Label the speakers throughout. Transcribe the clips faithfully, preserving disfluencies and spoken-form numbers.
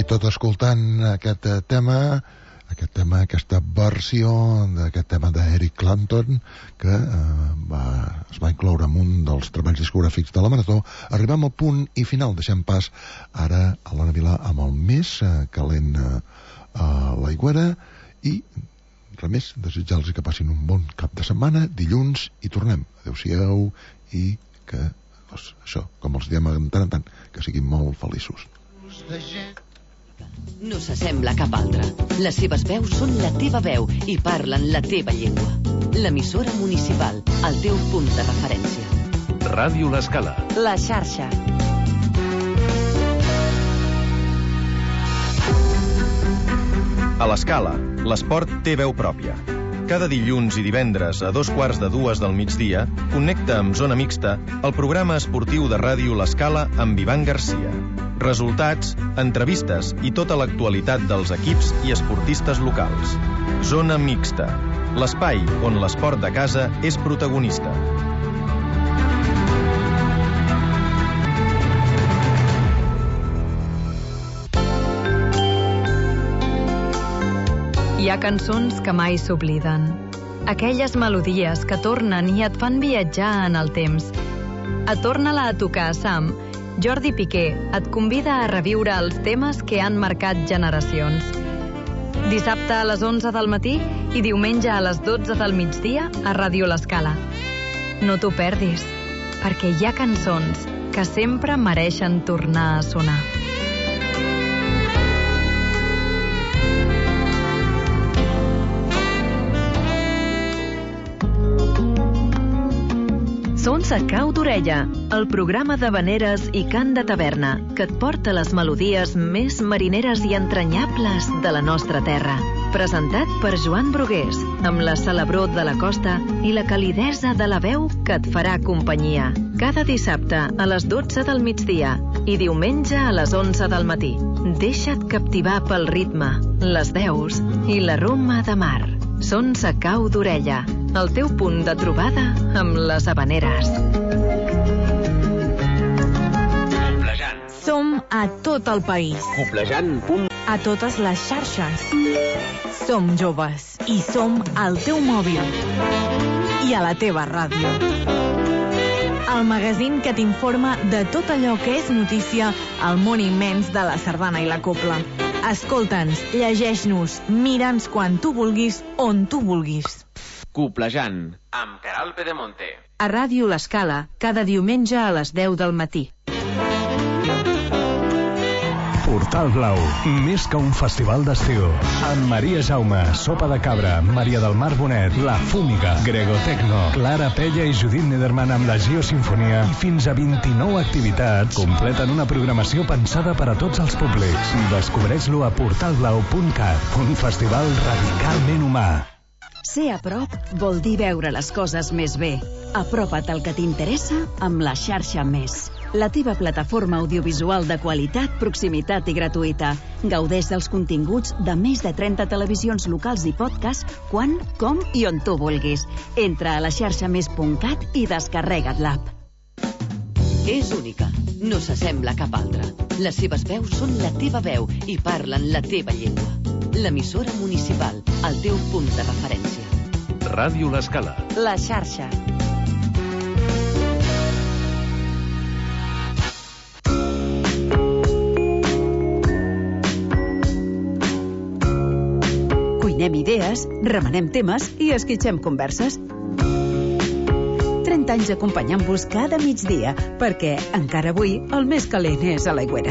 Speaker 1: tot escoltant aquest tema, aquest tema, aquesta versió d'aquest tema d'Eric Clapton, que eh, va, es va incloure en un dels treballs discogràfics de la Marató. Arribem al punt i final. Deixem pas ara a l'Anna Vilà amb el més eh, calent eh, a l'Aigüera i res més, desitjar-los que passin un bon cap de setmana. Dilluns i tornem. Adéu-siau i que, doncs, això, com els diem de tant en tant, que siguin molt feliços.
Speaker 2: No s'assembla a cap altre. Les seves veus són la teva veu i parlen la teva llengua. L'emissora municipal, el teu punt de referència.
Speaker 3: Ràdio L'Escala.
Speaker 2: La xarxa.
Speaker 4: A l'Escala, l'esport té veu pròpia. Cada dilluns i divendres a dos quarts de dues del migdia, connecta amb Zona Mixta el programa esportiu de ràdio L'Escala amb Ivan Garcia. Resultats, entrevistes i tota l'actualitat dels equips i esportistes locals. Zona Mixta, l'espai on l'esport de casa és protagonista.
Speaker 5: Hi ha cançons que mai s'obliden. Aquelles melodies que tornen i et fan viatjar en el temps. A Torna-la a tocar, Sam. Jordi Piqué et convida a reviure els temes que han marcat generacions. Dissabte a les onze del matí i diumenge a les dotze del migdia a Ràdio L'Escala. No t'ho perdis, perquè hi ha cançons que sempre mereixen tornar a sonar.
Speaker 6: Sons a cau d'orella, el programa d'havaneres i cant de taverna que et porta les melodies més marineres i entranyables de la nostra terra. Presentat per Joan Brugués, amb la celebró de la costa i la calidesa de la veu que et farà companyia. Cada dissabte a les dotze del migdia i diumenge a les onze del matí. Deixa't captivar pel ritme, les veus i l'aroma de mar. Sons a cau d'orella, el teu punt de trobada amb les havaneres.
Speaker 7: Coplejant.
Speaker 8: Som a tot el país.
Speaker 7: Coplejant.
Speaker 8: A totes les xarxes. Som joves i som al teu mòbil i a la teva ràdio. El magazín que t'informa de tot allò que és notícia al món immens de la sardana i la copla. Escolta'ns, llegeix-nos, mira'ns quan tu vulguis, on tu vulguis.
Speaker 7: Coplejant, amb Caral Pedemonte.
Speaker 6: A Ràdio L'Escala, cada diumenge a les deu del matí.
Speaker 3: Portal Blau, més que un festival d'estiu. Amb Maria Jaume, Sopa de Cabra, Maria del Mar Bonet, La Fúmiga, Gregotecno, Clara Pella i Judit Nederman amb la Geosinfonia i fins a vint-i-nou activitats completen una programació pensada per a tots els públics. Descobreix-lo a portal blau punt cat, un festival radicalment humà.
Speaker 9: Ser a prop vol dir veure les coses més bé. Apropa't al que t'interessa amb la xarxa Més. La teva plataforma audiovisual de qualitat, proximitat i gratuïta. Gaudeix dels continguts de més de trenta televisions locals i podcast quan, com i on tu vulguis. Entra a la xarxa més punt cat i descarrega't l'app.
Speaker 2: És única, no s'assembla a cap altra. Les seves veus són la teva veu i parlen la teva llengua. L'emissora municipal, el teu punt de referència.
Speaker 3: Ràdio L'Escala.
Speaker 5: La xarxa.
Speaker 9: Cuinem idees, remenem temes i esquitxem converses. trenta anys acompanyant-vos cada migdia, perquè encara avui el més calent és a l'Aigüera.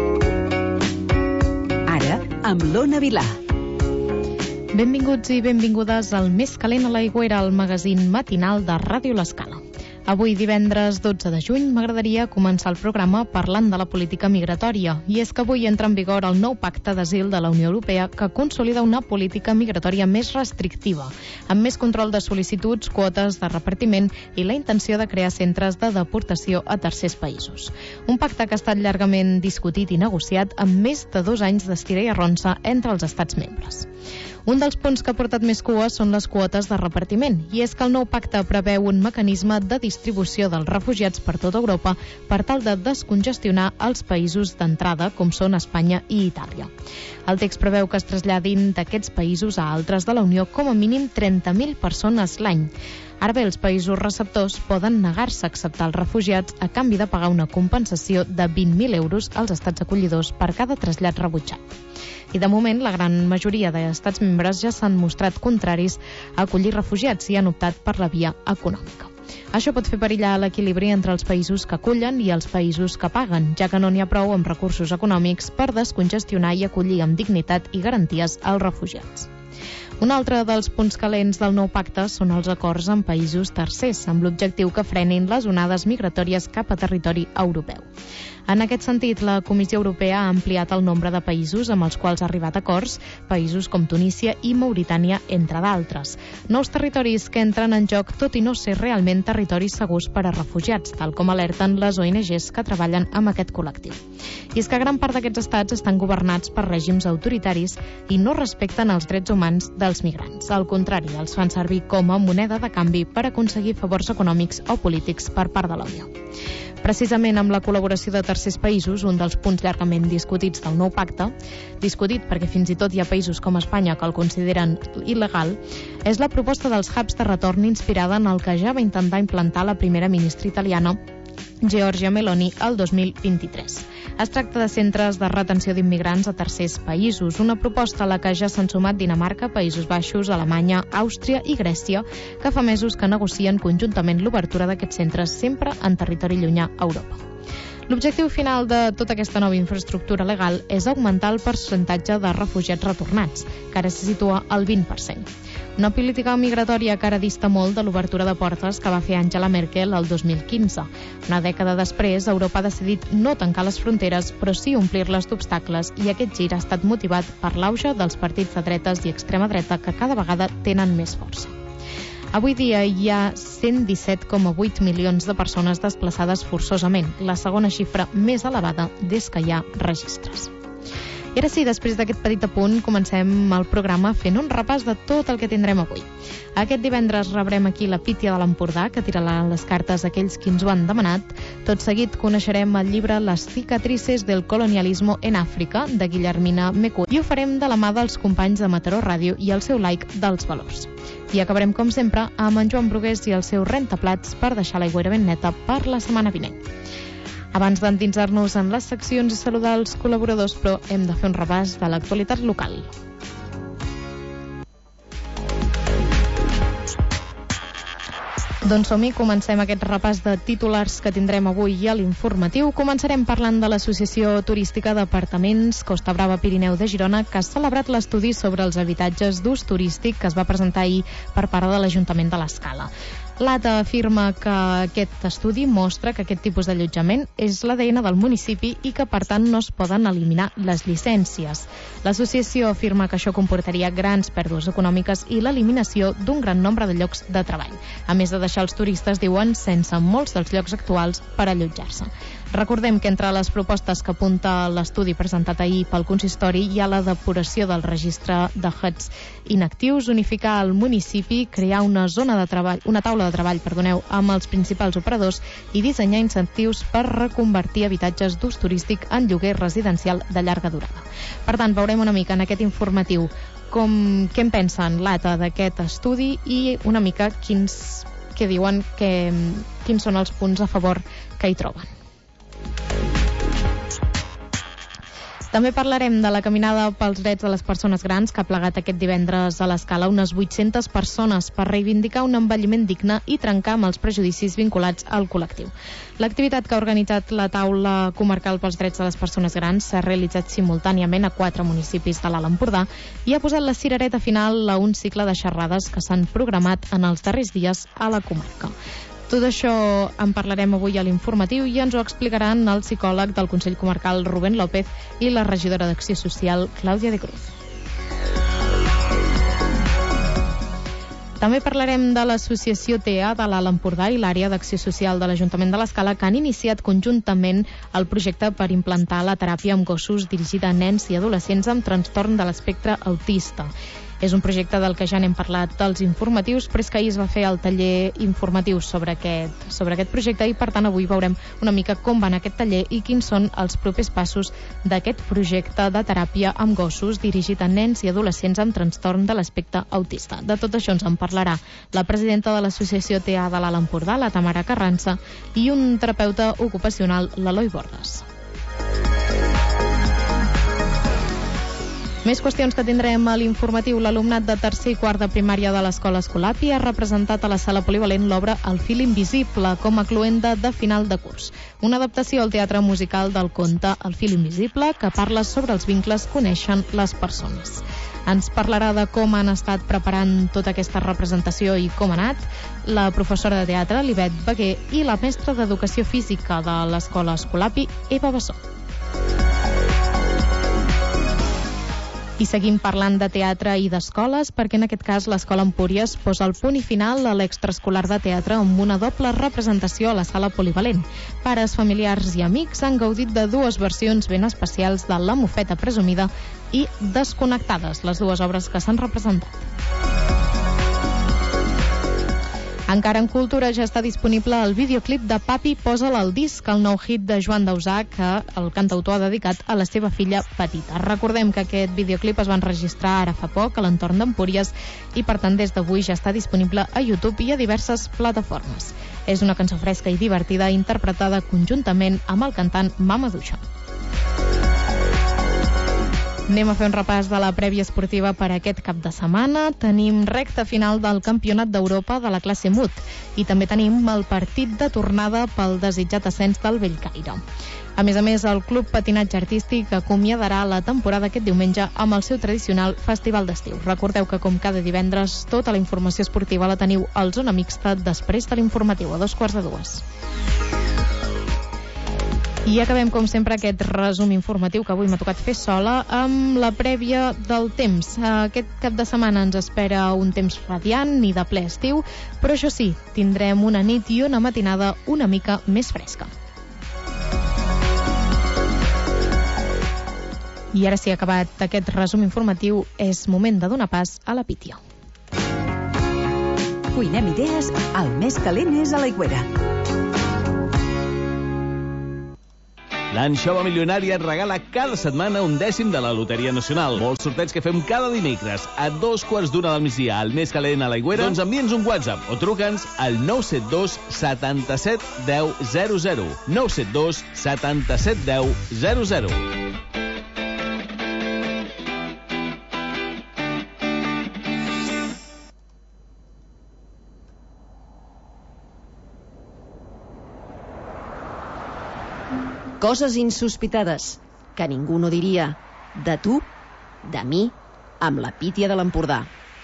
Speaker 9: Ara, amb l'Ona Vilà.
Speaker 10: Benvinguts i benvingudes al Més calent a l'Aigüera, el magazín matinal de Ràdio L'Escala. Avui, divendres dotze de juny, m'agradaria començar el programa parlant de la política migratòria. I és que avui entra en vigor el nou pacte d'asil de la Unió Europea que consolida una política migratòria més restrictiva, amb més control de sol·licituds, quotes de repartiment i la intenció de crear centres de deportació a tercers països. Un pacte que ha estat llargament discutit i negociat amb més de dos anys d'estira i arronsa entre els estats membres. Un dels punts que ha portat més cua són les quotes de repartiment, i és que el nou pacte preveu un mecanisme de distribució dels refugiats per tota Europa per tal de descongestionar els països d'entrada, com són Espanya i Itàlia. El text preveu que es traslladin d'aquests països a altres de la Unió com a mínim trenta mil persones l'any. Ara bé, els països receptors poden negar-se a acceptar els refugiats a canvi de pagar una compensació de vint mil euros als estats acollidors per cada trasllat rebutjat. I de moment, la gran majoria d'estats membres ja s'han mostrat contraris a acollir refugiats i han optat per la via econòmica. Això pot fer perillar l'equilibri entre els països que acullen i els països que paguen, ja que no n'hi ha prou amb recursos econòmics per descongestionar i acollir amb dignitat i garanties els refugiats. Un altre dels punts calents del nou pacte són els acords amb països tercers, amb l'objectiu que frenin les onades migratòries cap a territori europeu. En aquest sentit, la Comissió Europea ha ampliat el nombre de països amb els quals ha arribat a acords, països com Tunísia i Mauritània, entre d'altres. Nous territoris que entren en joc, tot i no ser realment territoris segurs per a refugiats, tal com alerten les O N Ges que treballen amb aquest col·lectiu. I és que gran part d'aquests estats estan governats per règims autoritaris i no respecten els drets humans dels migrants. Al contrari, els fan servir com a moneda de canvi per aconseguir favors econòmics o polítics per part de la Unió. Precisament amb la col·laboració de tercers països, un dels punts llargament discutits del nou pacte, discutit perquè fins i tot hi ha països com Espanya que el consideren il·legal, és la proposta dels hubs de retorn inspirada en el que ja va intentar implantar la primera ministra italiana, Giorgia Meloni, el dos mil vint-i-tres. Es tracta de centres de retenció d'immigrants a tercers països, una proposta a la que ja s'han sumat Dinamarca, Països Baixos, Alemanya, Àustria i Grècia, que fa mesos que negocien conjuntament l'obertura d'aquests centres, sempre en territori llunyà a Europa. L'objectiu final de tota aquesta nova infraestructura legal és augmentar el percentatge de refugiats retornats, que ara se situa al vint per cent. Una política migratòria que ara dista molt de l'obertura de portes que va fer Angela Merkel el dos mil quinze. Una dècada després, Europa ha decidit no tancar les fronteres, però sí omplir-les d'obstacles, i aquest gir ha estat motivat per l'auge dels partits de dretes i extrema dreta que cada vegada tenen més força. Avui dia hi ha cent disset coma vuit milions de persones desplaçades forçosament, la segona xifra més elevada des que hi ha registres. I ara sí, després d'aquest petit apunt, comencem el programa fent un repàs de tot el que tindrem avui. Aquest divendres rebrem aquí la Pítia de l'Empordà, que tirarà les cartes a aquells qui ens ho han demanat. Tot seguit coneixerem el llibre Les cicatrices del colonialismo en Àfrica, de Guillermina Mecu, i ho farem de la mà dels companys de Mataró Ràdio i el seu like dels valors. I acabarem, com sempre, amb en Joan Brugués i el seu rentaplats per deixar l'aigüera ben neta per la setmana vinent. Abans d'endinsar-nos en les seccions i saludar els col·laboradors, però hem de fer un repàs de l'actualitat local. Doncs som-hi, comencem aquest repàs de titulars que tindrem avui a l'informatiu. Començarem parlant de l'Associació Turística d'Apartaments Costa Brava Pirineu de Girona, que ha celebrat l'estudi sobre els habitatges d'ús turístic que es va presentar ahir per part de l'Ajuntament de l'Escala. L'A T A afirma que aquest estudi mostra que aquest tipus d'allotjament és l'A D N del municipi i que, per tant, no es poden eliminar les llicències. L'associació afirma que això comportaria grans pèrdues econòmiques i l'eliminació d'un gran nombre de llocs de treball, a més de deixar els turistes, diuen, sense molts dels llocs actuals per allotjar-se. Recordem que entre les propostes que apunta l'estudi presentat ahir pel consistori hi ha la depuració del registre de huts inactius, unificar el municipi, crear una zona de treball, una taula de treball, perdoneu, amb els principals operadors i dissenyar incentius per reconvertir habitatges d'ús turístic en lloguer residencial de llarga durada. Per tant, veurem una mica en aquest informatiu com, què en pensen l'A T A d'aquest estudi i una mica quins, que diuen que, quins són els punts a favor que hi troben. També parlarem de la caminada pels drets de les persones grans que ha plegat aquest divendres a l'Escala unes vuit-centes persones per reivindicar un envelliment digne i trencar amb els prejudicis vinculats al col·lectiu. L'activitat que ha organitzat la taula comarcal pels drets de les persones grans s'ha realitzat simultàniament a quatre municipis de l'Alt Empordà i ha posat la cirereta final a un cicle de xerrades que s'han programat en els darrers dies a la comarca. Tot això en parlarem avui a l'informatiu i ens ho explicaran el psicòleg del Consell Comarcal Rubén López i la regidora d'Acció Social Clàudia de Cruz. També parlarem de l'associació T E A de l'Alt Empordà i l'àrea d'Acció Social de l'Ajuntament de l'Escala, que han iniciat conjuntament el projecte per implantar la teràpia amb gossos dirigida a nens i adolescents amb trastorn de l'espectre autista. És un projecte del que ja n'hem parlat dels informatius, però és que ahir es va fer el taller informatiu sobre aquest, sobre aquest projecte i, per tant, avui veurem una mica com va anar aquest taller i quins són els propers passos d'aquest projecte de teràpia amb gossos dirigit a nens i adolescents amb trastorn de l'espectre autista. De tot això ens en parlarà la presidenta de l'Associació T A de l'Alt Empordà, la Tamara Carranza, i un terapeuta ocupacional, l'Eloi Bordes. Més qüestions que tindrem a l'informatiu. L'alumnat de tercer i quart de primària de l'Escola Escolapi ha representat a la sala polivalent l'obra El fil invisible com a cloenda de final de curs. Una adaptació al teatre musical del conte El fil invisible que parla sobre els vincles que uneixen les persones. Ens parlarà de com han estat preparant tota aquesta representació i com ha anat la professora de teatre, l'Ivet Beguer, i la mestra d'Educació Física de l'Escola Escolapi, Eva Bassó. I seguim parlant de teatre i d'escoles, perquè en aquest cas l'Escola Empúries posa el punt i final a l'extraescolar de teatre amb una doble representació a la sala polivalent. Pares, familiars i amics han gaudit de dues versions ben especials de La mofeta presumida i Desconnectades, les dues obres que s'han representat. Encara en cultura ja està disponible el videoclip de Papi, posa'l al disc, el nou hit de Joan Dausà que el cantautor ha dedicat a la seva filla petita. Recordem que aquest videoclip es va enregistrar ara fa poc a l'entorn d'Empúries i per tant des d'avui ja està disponible a YouTube i a diverses plataformes. És una cançó fresca i divertida interpretada conjuntament amb el cantant Mama Duixa. Anem a fer un repàs de la prèvia esportiva per aquest cap de setmana. Tenim recta final del Campionat d'Europa de la classe M U T i també tenim el partit de tornada pel desitjat ascens del Bellcaire. A més a més, el Club Patinatge Artístic acomiadarà la temporada aquest diumenge amb el seu tradicional festival d'estiu. Recordeu que, com cada divendres, tota la informació esportiva la teniu al Zona Mixta després de l'informatiu, a dos quarts de dues. I acabem, com sempre, aquest resum informatiu que avui m'ha tocat fer sola amb la prèvia del temps. Aquest cap de setmana ens espera un temps radiant i de ple estiu, però això sí, tindrem una nit i una matinada una mica més fresca. I ara sí, acabat aquest resum informatiu, és moment de donar pas a la pítia.
Speaker 9: Cuinem idees, el més calent és a l'Aigüera.
Speaker 11: L'Anxova Milionària et regala cada setmana un dècim de la Loteria Nacional. Molts sorteig que fem cada dimecres a dos quarts d'una del migdia al més calent a l'Aigüera. Doncs envia'ns un WhatsApp o truca'ns al nou set dos setanta-set deu zero zero. nou set dos setanta-set deu zero zero.
Speaker 12: Coses insospitades que ningú no diria. De tu, de mi, amb la Pítia de l'Empordà.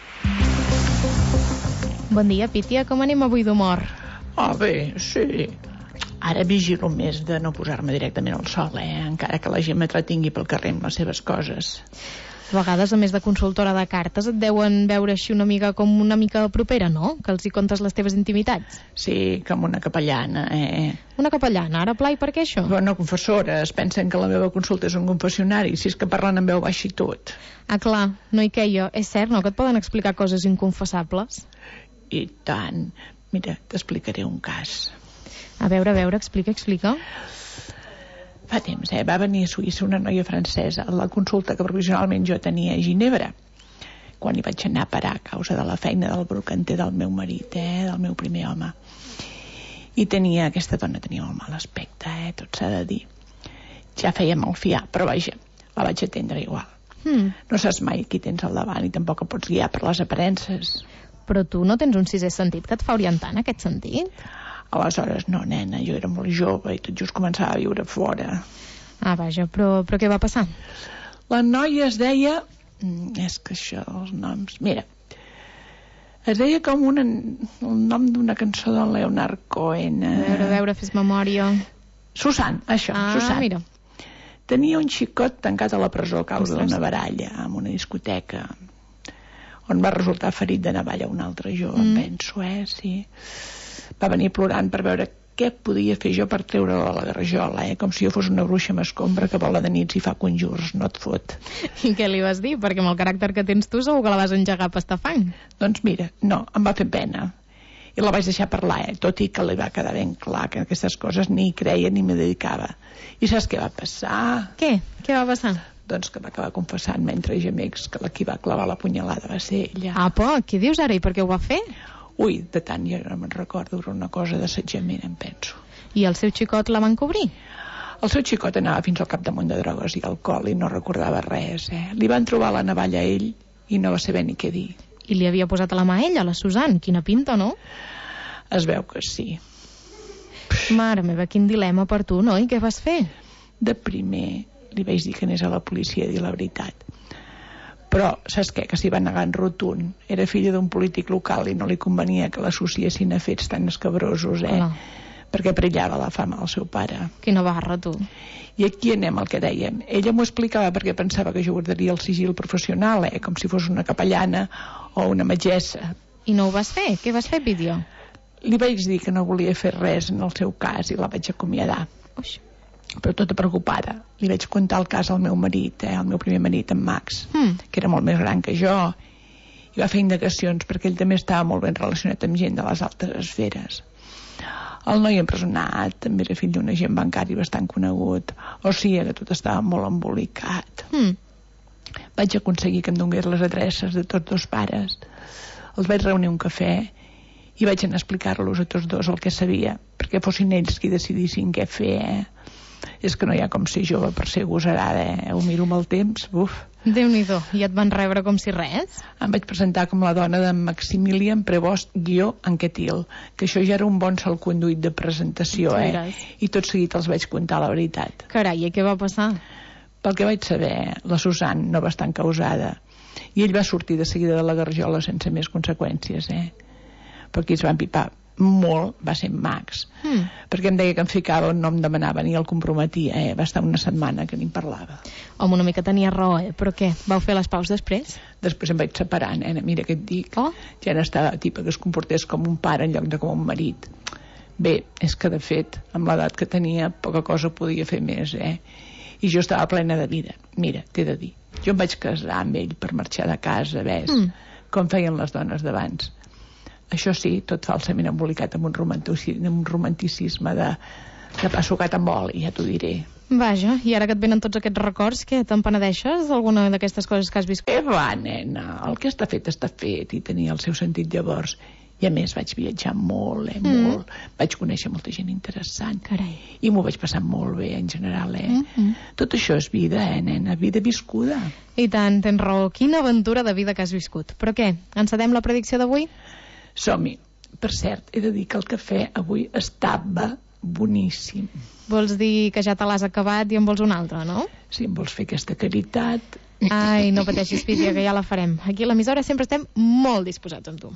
Speaker 10: Bon dia, Pítia. Com anem avui d'humor?
Speaker 13: Ah, bé, sí. Ara vigilo més de no posar-me directament al sol, eh? Encara que la gent m'entretingui pel carrer amb les seves coses.
Speaker 10: A vegades, a més de consultora de cartes, et deuen veure així una mica com una mica propera, no? Que els hi contes les teves intimitats.
Speaker 13: Sí, com una capellana, eh?
Speaker 10: Una capellana? Ara, pla, i per què això?
Speaker 13: Bueno, confessores, pensen que la meva consulta és un confessionari, si és que parlen en veu baixa i tot.
Speaker 10: Ah, clar, no hi queia. És cert, no?, que et poden explicar coses inconfessables.
Speaker 13: I tant. Mira, t'explicaré un cas.
Speaker 10: A veure, a veure, explica, explica.
Speaker 13: Fa temps, eh? Va venir a Suïssa una noia francesa a la consulta que provisionalment jo tenia a Ginebra, quan hi vaig anar a parar a causa de la feina del brocanter del meu marit, eh? Del meu primer home. I tenia, aquesta dona tenia molt mal aspecte, eh? Tot s'ha de dir. Ja feia malfiar, però vaja, la vaig atendre igual.
Speaker 10: Hmm.
Speaker 13: No saps mai qui tens al davant i tampoc et pots guiar per les aparences.
Speaker 10: Però tu no tens un sisè sentit que et fa orientar en aquest sentit?
Speaker 13: Aleshores, no, nena, jo era molt jove i tot just començava a viure fora.
Speaker 10: Ah, vaja, però, però què va passar?
Speaker 13: La noia es deia... És que això, els noms... Mira, es deia com una, el nom d'una cançó de Leonard Cohen.
Speaker 10: A veure, a veure, fes memòria.
Speaker 13: Susan, això,
Speaker 10: ah,
Speaker 13: Susan.
Speaker 10: Ah, mira.
Speaker 13: Tenia un xicot tancat a la presó a causa d'una baralla en una discoteca on va resultar ferit de navalla un altre jove, mm. penso, eh, sí. Va venir plorant per veure què podia fer jo per treure-la a la garrajola, eh? Com si jo fos una bruixa m'escombra que vola de nits i fa conjurs, no et fot.
Speaker 10: I què li vas dir? Perquè amb el caràcter que tens tu segur que la vas engegar a pastar fang.
Speaker 13: Doncs mira, no, em va fer pena. I la vaig deixar parlar, eh? Tot i que li va quedar ben clar que aquestes coses ni creia ni m'hi dedicava. I saps què va passar?
Speaker 10: Què? Què va passar?
Speaker 13: Doncs que va acabar confessant mentre gemecs que la qui va clavar la punyalada va ser ella.
Speaker 10: Apa, què dius ara i per què ho va fer?
Speaker 13: Ui, de tant ja no me'n recordo, era una cosa d'assetjament, em penso.
Speaker 10: I el seu xicot la van cobrir?
Speaker 13: El seu xicot anava fins al capdamunt de drogues i alcohol i no recordava res, eh? Li van trobar la navalla a ell i no va saber ni què dir.
Speaker 10: I li havia posat a la mà ella, la Susan. Quina pinta, no?
Speaker 13: Es veu que sí.
Speaker 10: Mare meva, quin dilema per tu, no? I què vas fer?
Speaker 13: De primer li vaig dir que anés a la policia a dir la veritat. Però, saps què? Que s'hi va negar en rotund. Era filla d'un polític local i no li convenia que l'associessin a fets tan escabrosos, eh? Hola. Perquè perillava la fama del seu pare.
Speaker 10: Quina barra, tu.
Speaker 13: I aquí anem al que dèiem. Ella m'ho explicava perquè pensava que jo guardaria el sigil professional, eh? Com si fos una capellana o una metgessa.
Speaker 10: I no ho vas fer? Què vas fer, vídeo?
Speaker 13: Li vaig dir que no volia fer res en el seu cas i la vaig acomiadar.
Speaker 10: Uix.
Speaker 13: Però tota preocupada. Li vaig contar el cas al meu marit, eh? El meu primer marit, en Max,
Speaker 10: mm.
Speaker 13: que era molt més gran que jo, i va fer indagacions perquè ell també estava molt ben relacionat amb gent de les altes esferes. El noi empresonat també era fill d'un agent bancari bastant conegut, o sigui que tot estava molt embolicat.
Speaker 10: Mm.
Speaker 13: Vaig aconseguir que em donés les adreces de tots dos pares. Els vaig reunir un cafè i vaig anar a explicar-los a tots dos el que sabia, perquè fossin ells qui decidissin què fer, eh? És que no hi ha com ser jove per ser gosarada, eh? Ho miro amb el temps, buf.
Speaker 10: Déu-n'hi-do, i et van rebre com si res?
Speaker 13: Em vaig presentar com la dona de Maximilian Prevost guió Anquetil, que això ja era un bon salconduit de presentació, eh? I tot seguit els vaig contar la veritat.
Speaker 10: Carai, i què va passar?
Speaker 13: Pel que vaig saber, la Susan no va estar encausada, i ell va sortir de seguida de la garjola sense més conseqüències, eh? Però qui es va empipar molt va ser Max,
Speaker 10: mm.
Speaker 13: perquè em deia que em ficava on no em demanava ni el comprometia, eh? Va estar una setmana que ni em parlava.
Speaker 10: Home, una mica tenia raó, eh? Però què, vau fer les paus després?
Speaker 13: Després em vaig separar, nena, mira què et dic.
Speaker 10: Oh.
Speaker 13: Ja n'estava tipa que es comportés com un pare en lloc de com un marit. Bé, és que de fet, amb l'edat que tenia, poca cosa podia fer més, eh? I jo estava plena de vida. Mira, t'he de dir, jo em vaig casar amb ell per marxar de casa, ves,
Speaker 10: mm.
Speaker 13: com feien les dones d'abans. Això sí, tot falsament embolicat amb un romanticisme, amb un romanticisme de, de pa sucat amb oli, ja t'ho diré.
Speaker 10: Vaja, i ara que et venen tots aquests records, què, te'n penedeixes d'alguna d'aquestes coses que has viscut?
Speaker 13: Què va, nena? El que està fet està fet, i tenia el seu sentit llavors. I a més vaig viatjar molt, eh,
Speaker 10: Mm.
Speaker 13: molt. Vaig conèixer molta gent interessant.
Speaker 10: Carai.
Speaker 13: I m'ho vaig passar molt bé, en general, eh?
Speaker 10: Mm-hmm.
Speaker 13: Tot això és vida, eh, nena? Vida viscuda.
Speaker 10: I tant, tens raó. Quina aventura de vida que has viscut. Però què, encedem la predicció d'avui?
Speaker 13: Som-hi. Per cert, he de dir que el cafè avui estava boníssim.
Speaker 10: Vols dir que ja te l'has acabat i en vols un altre, no?
Speaker 13: Si em vols fer aquesta caritat...
Speaker 10: Ai, no pateixis, Pítia, que ja la farem. Aquí a l'emissora sempre estem molt disposats amb tu.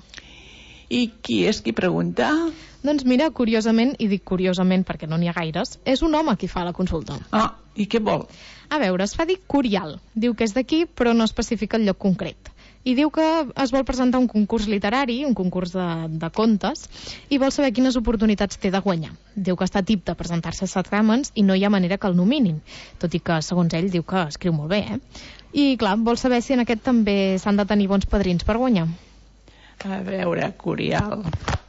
Speaker 13: I qui és qui pregunta?
Speaker 10: Doncs mira, curiosament, i dic curiosament perquè no n'hi ha gaires, és un home qui fa la consulta.
Speaker 13: Ah, i què vol?
Speaker 10: A veure, es fa dir Curial. Diu que és d'aquí, però no especifica el lloc concret. I diu que es vol presentar un concurs literari, un concurs de, de contes, i vol saber quines oportunitats té de guanyar. Diu que està tip de presentar-se a certàmens i no hi ha manera que el nominin, tot i que, segons ell, diu que escriu molt bé, eh? I, clar, vol saber si en aquest també s'han de tenir bons padrins per guanyar.
Speaker 13: A veure, Curial...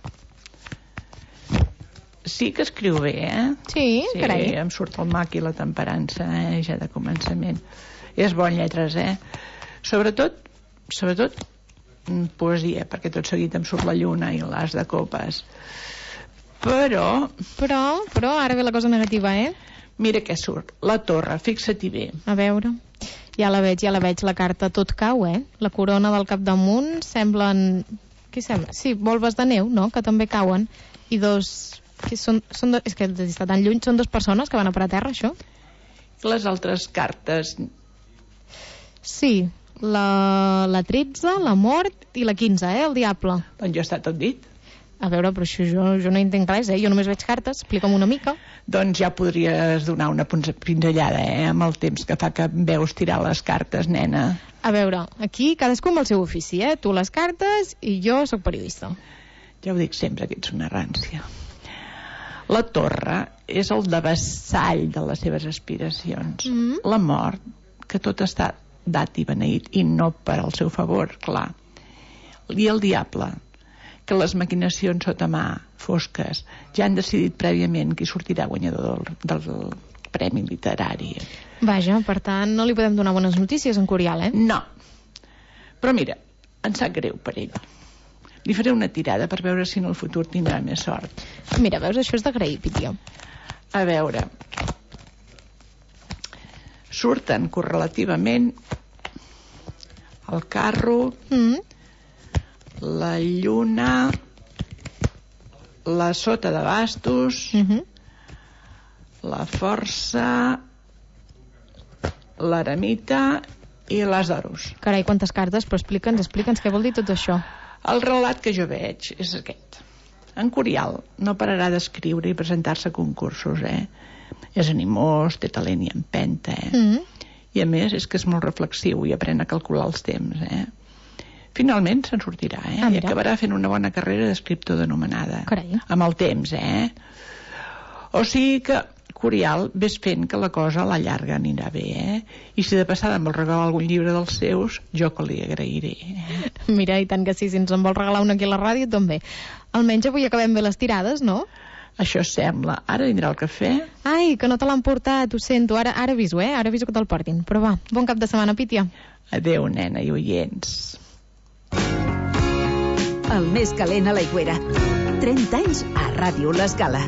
Speaker 13: Sí que escriu bé, eh?
Speaker 10: Sí,
Speaker 13: sí
Speaker 10: carai.
Speaker 13: Sí, em surt el mac i la temperança, eh? Ja de començament. És bon lletres, eh? Sobretot, sobretot poesia, perquè tot seguit em surt la lluna i l'as de copes. Però...
Speaker 10: Però, però, ara ve la cosa negativa, eh?
Speaker 13: Mira què surt, la torre, fixa-t'hi bé.
Speaker 10: A veure... Ja la veig, ja la veig, la carta tot cau, eh? La corona del capdamunt semblen... Què sembla? Sí, volves de neu, no? Que també cauen. I dos... Que són, són do... És que està tan lluny, són dues persones que van a parar a terra, això?
Speaker 13: Les altres cartes...
Speaker 10: Sí, la, la tretze, la mort i la quinze, eh? El diable.
Speaker 13: Doncs ja està tot dit.
Speaker 10: A veure, però això jo, jo no entenc res, eh? Jo només veig cartes, explica'm una mica.
Speaker 13: Doncs ja podries donar una pinzellada, eh? Amb el temps que fa que veus tirar les cartes, nena.
Speaker 10: A veure, aquí cadascú amb el seu ofici, eh? Tu les cartes i jo sóc periodista.
Speaker 13: Ja ho dic sempre, que ets una rància. La torre és el devessall de les seves aspiracions. Mm. La mort, que tot està dat i beneït, i no per al seu favor, clar. I el diable, que les maquinacions sota mà, fosques, ja han decidit prèviament qui sortirà guanyador del, del premi literari.
Speaker 10: Vaja, per tant, no li podem donar bones notícies en Curial, eh?
Speaker 13: No. Però mira, em sap greu per ell. Li faré una tirada per veure si en el futur tindrà més sort.
Speaker 10: Mira, veus, això és d'agrair, Pitio.
Speaker 13: A veure... Surten correlativament el carro, mm. la lluna, la sota de bastos, mm-hmm. la força, l'eremita i les d'oros.
Speaker 10: Carai, quantes cartes, però explica'ns, explica'ns què vol dir tot això.
Speaker 13: El relat que jo veig és aquest. En Curial no pararà d'escriure i presentar-se a concursos, eh? És animós, té talent i empenta, eh? Mm-hmm. I a més és que és molt reflexiu i aprèn a calcular els temps, eh? Finalment se'n sortirà, eh? Ah, i acabarà fent una bona carrera d'escriptor d'anomenada.
Speaker 10: Carai.
Speaker 13: Amb el temps, eh? O sigui que Curial ves fent que la cosa a la llarga anirà bé, eh? I si de passada em vol regalar algun llibre dels seus, jo que li agrairé. Eh?
Speaker 10: Mira, i tant que sí, si ens en vol regalar un aquí a la ràdio, també. Almenys avui acabem bé les tirades, no?
Speaker 13: Això sembla. Ara vindrà el cafè?
Speaker 10: Ai, que no te l'han portat, ho sento. Ara, ara aviso, eh? Ara aviso que te'l portin. Però va, bon cap de setmana, Pítia.
Speaker 13: Adéu, nena i oients.
Speaker 9: El més calent a l'aigüera. trenta anys a Ràdio L'Escala.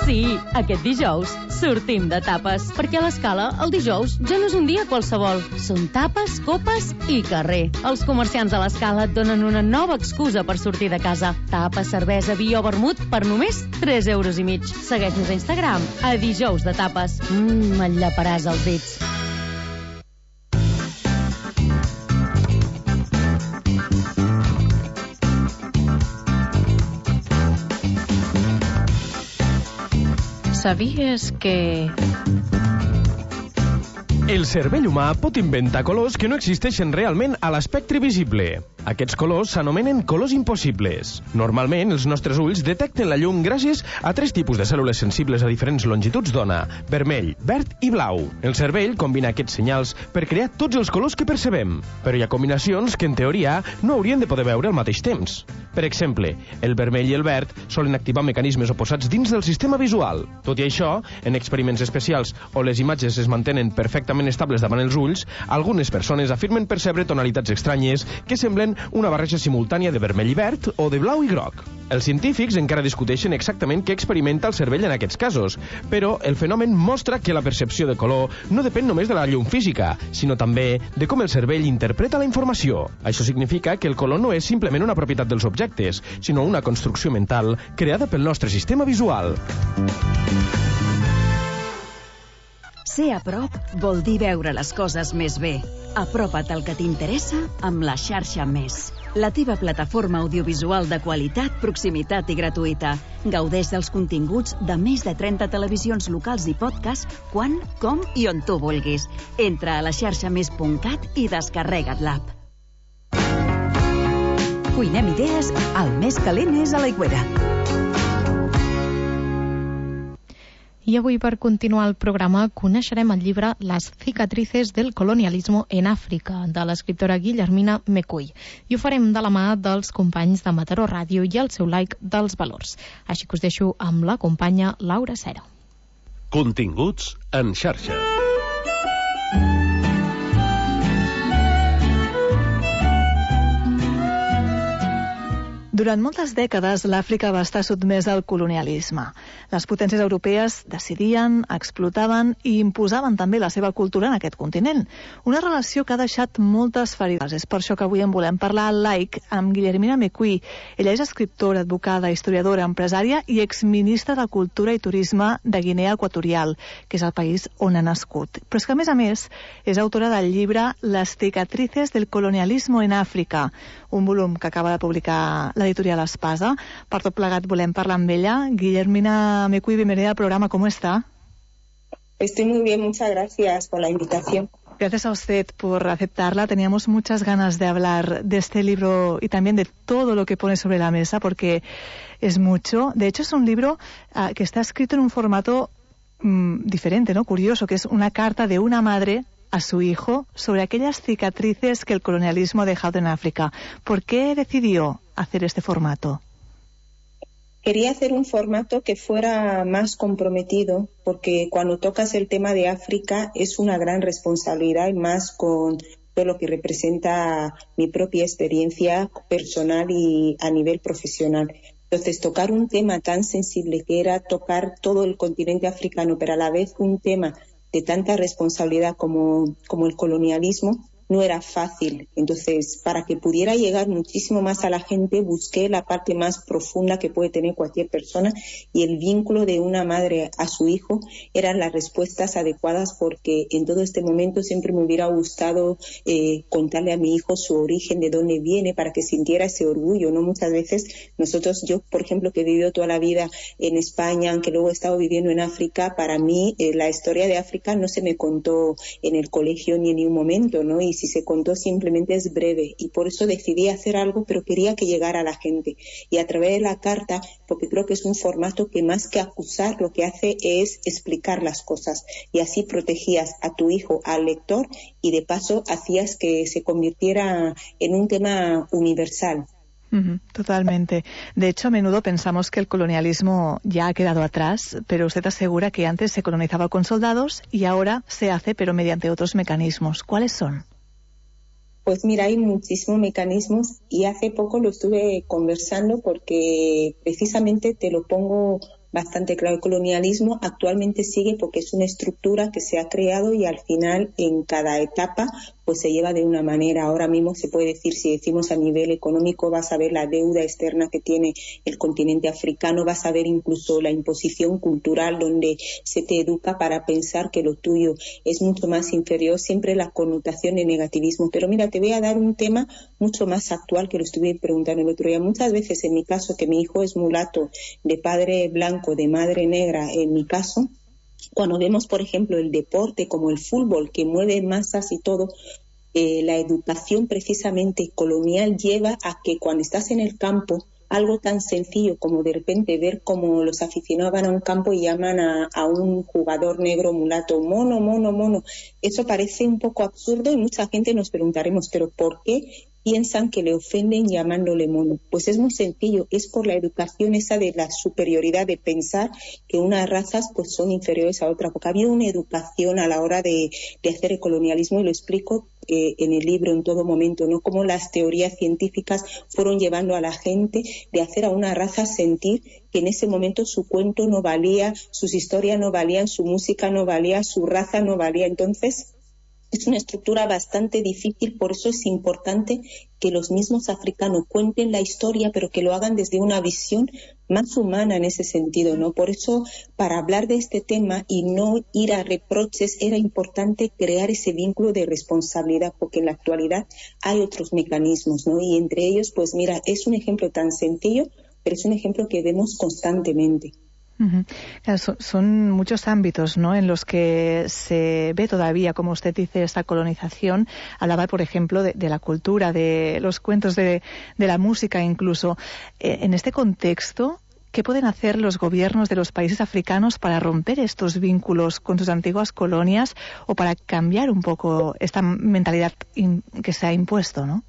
Speaker 14: Sí, aquest dijous sortim de tapes, perquè a l'Escala el dijous ja no és un dia qualsevol. Són tapes, copes i carrer. Els comerciants de l'Escala et donen una nova excusa per sortir de casa. Tapes, cervesa, vi o vermut per només tres euros i mig. Segueix-nos a Instagram, a dijous de tapes. Mmm, et llaparàs els dits.
Speaker 10: Sabies que...
Speaker 15: El cervell humà pot inventar colors que no existeixen realment a l'espectre visible. Aquests colors s'anomenen colors impossibles. Normalment, els nostres ulls detecten la llum gràcies a tres tipus de cèl·lules sensibles a diferents longituds d'ona: vermell, verd i blau. El cervell combina aquests senyals per crear tots els colors que percebem. Però hi ha combinacions que, en teoria, no haurien de poder veure al mateix temps. Per exemple, el vermell i el verd solen activar mecanismes oposats dins del sistema visual. Tot i això, en experiments especials on les imatges es mantenen perfectament estables davant els ulls, algunes persones afirmen percebre tonalitats estranyes que semblen una barreja simultània de vermell i verd o de blau i groc. Els científics encara discuteixen exactament què experimenta el cervell en aquests casos, però el fenomen mostra que la percepció de color no depèn només de la llum física, sinó també de com el cervell interpreta la informació. Això significa que el color no és simplement una propietat dels objectes, sinó una construcció mental creada pel nostre sistema visual.
Speaker 9: Ser a prop vol dir veure les coses més bé. Apropa't al que t'interessa amb la xarxa Més. La teva plataforma audiovisual de qualitat, proximitat i gratuïta. Gaudeix dels continguts de més de trenta televisions locals i podcast quan, com i on tu vulguis. Entra a la xarxa més punt cat i descarrega't l'app. Cuinem idees, el més calent és a l'Aigüera.
Speaker 10: I avui, per continuar el programa, coneixerem el llibre Las cicatrices del colonialismo en Àfrica, de l'escriptora Guillermina Mecuy. I ho farem de la mà dels companys de Mataró Ràdio i el seu like dels valors. Així que us deixo amb la companya Laura Cera.
Speaker 3: Continguts en xarxa.
Speaker 16: Durant moltes dècades, l'Àfrica va estar sotmesa al colonialisme. Les potències europees decidien, explotaven i imposaven també la seva cultura en aquest continent. Una relació que ha deixat moltes ferides. És per això que avui en volem parlar al like amb Guillermina Mecuy. Ella és escriptora, advocada, historiadora, empresària i exministra de Cultura i Turisme de Guinea Equatorial, que és el país on ha nascut. Però és que, a més a més, és autora del llibre Las cicatrices del colonialismo en Àfrica, un volum que acaba de publicar l'editorial Espasa. Per tot plegat volem parlar amb ella. Guillermina Mecuy, bienvenida al programa. ¿Cómo está?
Speaker 17: Estoy muy bien, muchas gracias por la invitación.
Speaker 16: Gracias a usted por aceptarla. Teníamos muchas ganas de hablar de este libro y también de todo lo que pone sobre la mesa, porque es mucho. De hecho, es un libro uh, que está escrito en un formato um, diferente, ¿no? Curioso, que es una carta de una madre a su hijo sobre aquellas cicatrices que el colonialismo ha dejado en África. ¿Por qué decidió hacer este formato?
Speaker 17: Quería hacer un formato que fuera más comprometido, porque cuando tocas el tema de África es una gran responsabilidad, y más con todo lo que representa mi propia experiencia personal y a nivel profesional. Entonces, tocar un tema tan sensible que era tocar todo el continente africano, pero a la vez un tema de tanta responsabilidad como, como el colonialismo, no era fácil. Entonces, para que pudiera llegar muchísimo más a la gente, busqué la parte más profunda que puede tener cualquier persona, y el vínculo de una madre a su hijo eran las respuestas adecuadas, porque en todo este momento siempre me hubiera gustado eh, contarle a mi hijo su origen, de dónde viene, para que sintiera ese orgullo, ¿no? Muchas veces nosotros, yo por ejemplo, que he vivido toda la vida en España, aunque luego he estado viviendo en África, para mí eh, la historia de África no se me contó en el colegio ni en ningún momento, ¿no? Y si se contó simplemente es breve, y por eso decidí hacer algo, pero quería que llegara a la gente, y a través de la carta, porque creo que es un formato que más que acusar lo que hace es explicar las cosas, y así protegías a tu hijo, al lector, y de paso hacías que se convirtiera en un tema universal.
Speaker 16: Uh-huh, totalmente. De hecho, a menudo pensamos que el colonialismo ya ha quedado atrás, pero usted asegura que antes se colonizaba con soldados y ahora se hace, pero mediante otros mecanismos. ¿Cuáles son?
Speaker 17: Pues mira, hay muchísimos mecanismos, y hace poco lo estuve conversando porque precisamente te lo pongo bastante claro. El colonialismo actualmente sigue porque es una estructura que se ha creado y al final en cada etapa pues se lleva de una manera. Ahora mismo se puede decir, si decimos a nivel económico, vas a ver la deuda externa que tiene el continente africano, vas a ver incluso la imposición cultural donde se te educa para pensar que lo tuyo es mucho más inferior, siempre la connotación de negativismo. Pero mira, te voy a dar un tema mucho más actual que lo estuve preguntando el otro día. Muchas veces en mi caso, que mi hijo es mulato, de padre blanco, de madre negra, en mi caso, cuando vemos, por ejemplo, el deporte como el fútbol, que mueve masas y todo, eh, la educación precisamente colonial lleva a que cuando estás en el campo, algo tan sencillo como de repente ver cómo los aficionados van a un campo y llaman a, a un jugador negro mulato, mono, mono, mono. Eso parece un poco absurdo y mucha gente nos preguntaremos, ¿pero por qué piensan que le ofenden llamándole mono? Pues es muy sencillo, es por la educación esa de la superioridad, de pensar que unas razas pues son inferiores a otras, porque había una educación a la hora de, de hacer el colonialismo, y lo explico eh, en el libro en todo momento, ¿no? Cómo las teorías científicas fueron llevando a la gente de hacer a una raza sentir que en ese momento su cuento no valía, sus historias no valían, su música no valía, su raza no valía. Entonces es una estructura bastante difícil, por eso es importante que los mismos africanos cuenten la historia, pero que lo hagan desde una visión más humana en ese sentido, ¿no? Por eso, para hablar de este tema y no ir a reproches, era importante crear ese vínculo de responsabilidad, porque en la actualidad hay otros mecanismos, ¿no? Y entre ellos, pues mira, es un ejemplo tan sencillo, pero es un ejemplo que vemos constantemente.
Speaker 16: Uh-huh. Claro, son, son muchos ámbitos, ¿no?, en los que se ve todavía, como usted dice, esta colonización. Hablaba, por ejemplo, de, de la cultura, de los cuentos, de, de la música incluso. Eh, en este contexto, ¿qué pueden hacer los gobiernos de los países africanos para romper estos vínculos con sus antiguas colonias o para cambiar un poco esta mentalidad in, que se ha impuesto, ¿no?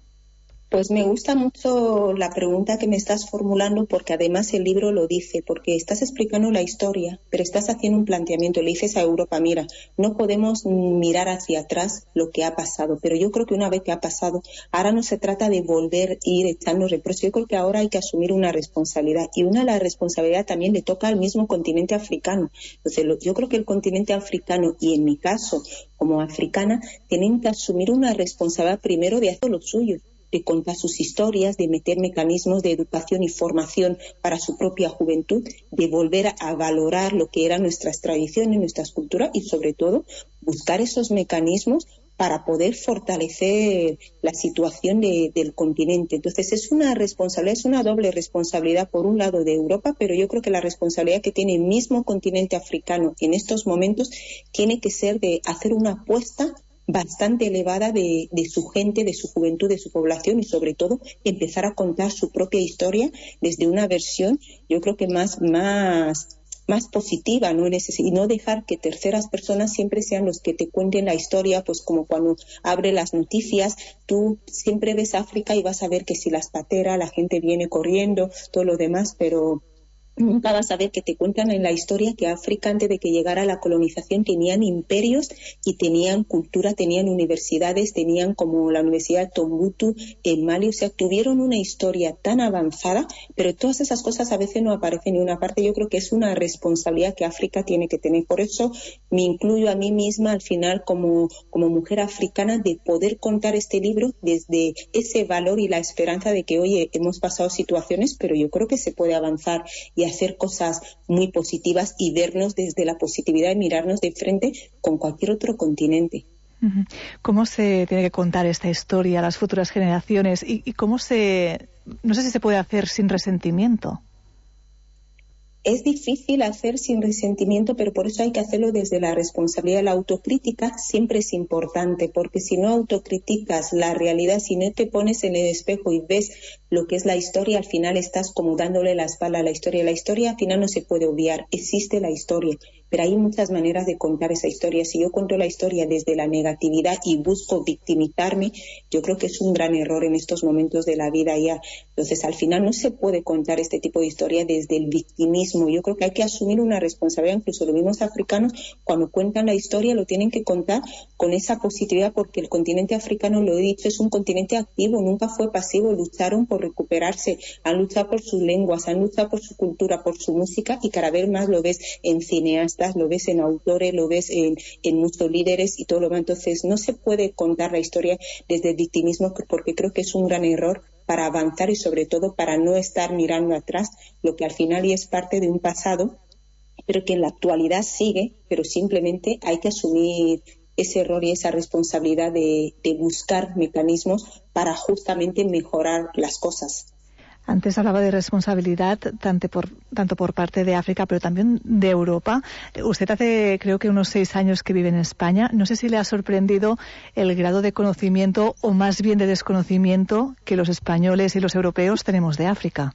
Speaker 17: Pues me gusta mucho la pregunta que me estás formulando, porque además el libro lo dice, porque estás explicando la historia, pero estás haciendo un planteamiento. Le dices a Europa, mira, no podemos mirar hacia atrás lo que ha pasado, pero yo creo que una vez que ha pasado, ahora no se trata de volver a ir echando reproches. Yo creo que ahora hay que asumir una responsabilidad, y una de las responsabilidades también le toca al mismo continente africano. Entonces, lo, yo creo que el continente africano, y en mi caso como africana, tienen que asumir una responsabilidad primero de hacer lo suyo, de contar sus historias, de meter mecanismos de educación y formación para su propia juventud, de volver a valorar lo que eran nuestras tradiciones, nuestras culturas, y sobre todo buscar esos mecanismos para poder fortalecer la situación de, del continente. Entonces es una responsabilidad, es una doble responsabilidad, por un lado de Europa, pero yo creo que la responsabilidad que tiene el mismo continente africano en estos momentos tiene que ser de hacer una apuesta bastante elevada de, de su gente, de su juventud, de su población, y sobre todo empezar a contar su propia historia desde una versión, yo creo que más, más, más positiva, ¿no? Y no dejar que terceras personas siempre sean los que te cuenten la historia, pues como cuando abre las noticias, tú siempre ves África y vas a ver que si las pateras, la gente viene corriendo, todo lo demás, pero nunca vas a ver que te cuentan en la historia que África, antes de que llegara la colonización, tenían imperios y tenían cultura, tenían universidades, tenían como la Universidad de Tombuctú en Mali. O sea, tuvieron una historia tan avanzada, pero todas esas cosas a veces no aparecen en una parte. Yo creo que es una responsabilidad que África tiene que tener. Por eso me incluyo a mí misma al final como, como mujer africana, de poder contar este libro desde ese valor y la esperanza de que, oye, hemos pasado situaciones, pero yo creo que se puede avanzar y hacer cosas muy positivas y vernos desde la positividad y mirarnos de frente con cualquier otro continente.
Speaker 16: ¿Cómo se tiene que contar esta historia a las futuras generaciones y, y cómo se, no sé si se puede hacer sin resentimiento?
Speaker 17: Es difícil hacer sin resentimiento, pero por eso hay que hacerlo desde la responsabilidad. La autocrítica siempre es importante, porque si no autocriticas la realidad, si no te pones en el espejo y ves lo que es la historia, al final estás como dándole la espalda a la historia. La historia al final no se puede obviar, existe la historia. pero hay muchas maneras de contar esa historia. Si yo cuento la historia desde la negatividad y busco victimizarme, yo creo que es un gran error en estos momentos de la vida ya. Entonces, al final no se puede contar este tipo de historia desde el victimismo. Yo creo que hay que asumir una responsabilidad. Incluso los mismos africanos, cuando cuentan la historia, lo tienen que contar con esa positividad, porque el continente africano, lo he dicho, es un continente activo, nunca fue pasivo, lucharon por recuperarse, han luchado por sus lenguas, han luchado por su cultura, por su música, y cada vez más lo ves en cineastas, lo ves en autores, lo ves en, en muchos líderes y todo lo demás. Entonces, no se puede contar la historia desde el victimismo, porque creo que es un gran error para avanzar y sobre todo para no estar mirando atrás, lo que al final y es parte de un pasado, pero que en la actualidad sigue, pero simplemente hay que asumir ese error y esa responsabilidad de, de buscar mecanismos para justamente mejorar las cosas.
Speaker 16: Antes hablaba de responsabilidad tanto por, tanto por parte de África, pero también de Europa. Usted hace, creo que unos seis años que vive en España. No sé si le ha sorprendido el grado de conocimiento, o más bien de desconocimiento, que los españoles y los europeos tenemos de África.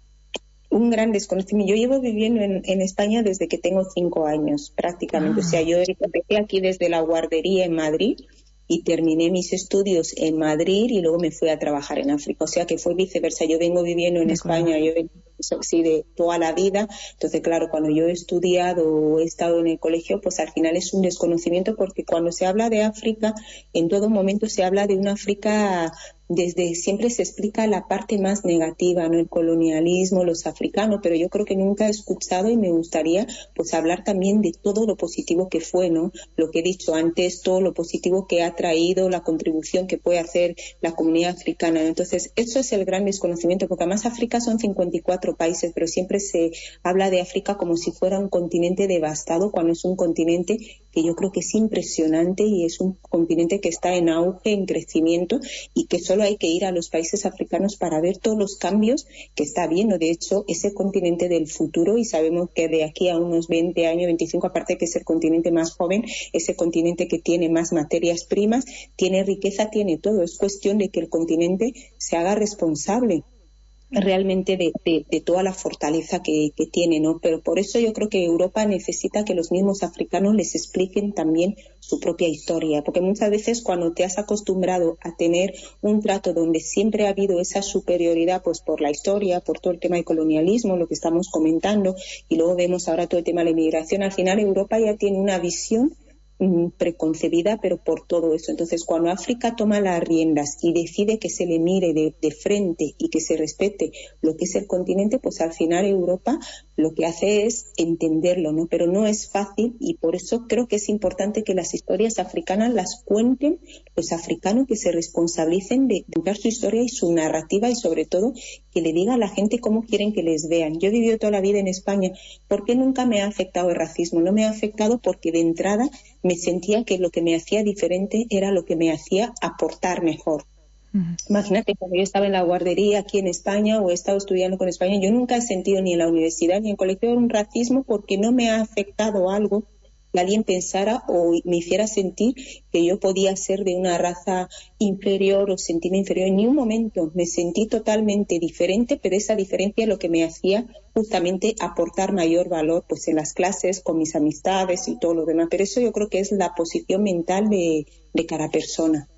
Speaker 17: Un gran desconocimiento. Yo llevo viviendo en, en España desde que tengo cinco años, prácticamente. Ah. O sea, yo empecé aquí desde la guardería en Madrid y terminé mis estudios en Madrid y luego me fui a trabajar en África. O sea que fue viceversa. Yo vengo viviendo en España, yo vengo sí, de toda la vida. Entonces, claro, cuando yo he estudiado o he estado en el colegio, pues al final es un desconocimiento, porque cuando se habla de África, en todo momento se habla de una África, desde siempre se explica la parte más negativa, ¿no? El colonialismo, los africanos, pero yo creo que nunca he escuchado, y me gustaría pues hablar también de todo lo positivo que fue, ¿no? Lo que he dicho antes, todo lo positivo que ha traído, la contribución que puede hacer la comunidad africana. Entonces, eso es el gran desconocimiento, porque además África son cincuenta y cuatro países, pero siempre se habla de África como si fuera un continente devastado, cuando es un continente que yo creo que es impresionante y es un continente que está en auge, en crecimiento, y que solo hay que ir a los países africanos para ver todos los cambios que está habiendo. De hecho, ese continente del futuro, y sabemos que de aquí a unos veinte años, veinticinco, aparte de que es el continente más joven, ese continente que tiene más materias primas, tiene riqueza, tiene todo. Es cuestión de que el continente se haga responsable realmente de, de, de toda la fortaleza que, que tiene, ¿no? Pero por eso yo creo que Europa necesita que los mismos africanos les expliquen también su propia historia, porque muchas veces cuando te has acostumbrado a tener un trato donde siempre ha habido esa superioridad, pues por la historia, por todo el tema del colonialismo, lo que estamos comentando, y luego vemos ahora todo el tema de la inmigración, al final Europa ya tiene una visión preconcebida, pero por todo eso. Entonces, cuando África toma las riendas y decide que se le mire de, de frente y que se respete lo que es el continente, pues al final Europa lo que hace es entenderlo, ¿no? Pero no es fácil, y por eso creo que es importante que las historias africanas las cuenten los africanos, que se responsabilicen de contar su historia y su narrativa, y sobre todo que le diga a la gente cómo quieren que les vean. Yo he vivido toda la vida en España. ¿Por qué nunca me ha afectado el racismo? No me ha afectado porque de entrada me sentía que lo que me hacía diferente era lo que me hacía aportar mejor. Uh-huh. Imagínate, cuando yo estaba en la guardería aquí en España, o he estado estudiando con España, yo nunca he sentido ni en la universidad ni en el colegio un racismo, porque no me ha afectado algo que alguien pensara o me hiciera sentir que yo podía ser de una raza inferior o sentirme inferior. En ningún momento me sentí totalmente diferente, pero esa diferencia es lo que me hacía justamente aportar mayor valor pues en las clases, con mis amistades y todo lo demás. Pero eso yo creo que es la posición mental de, de cada persona.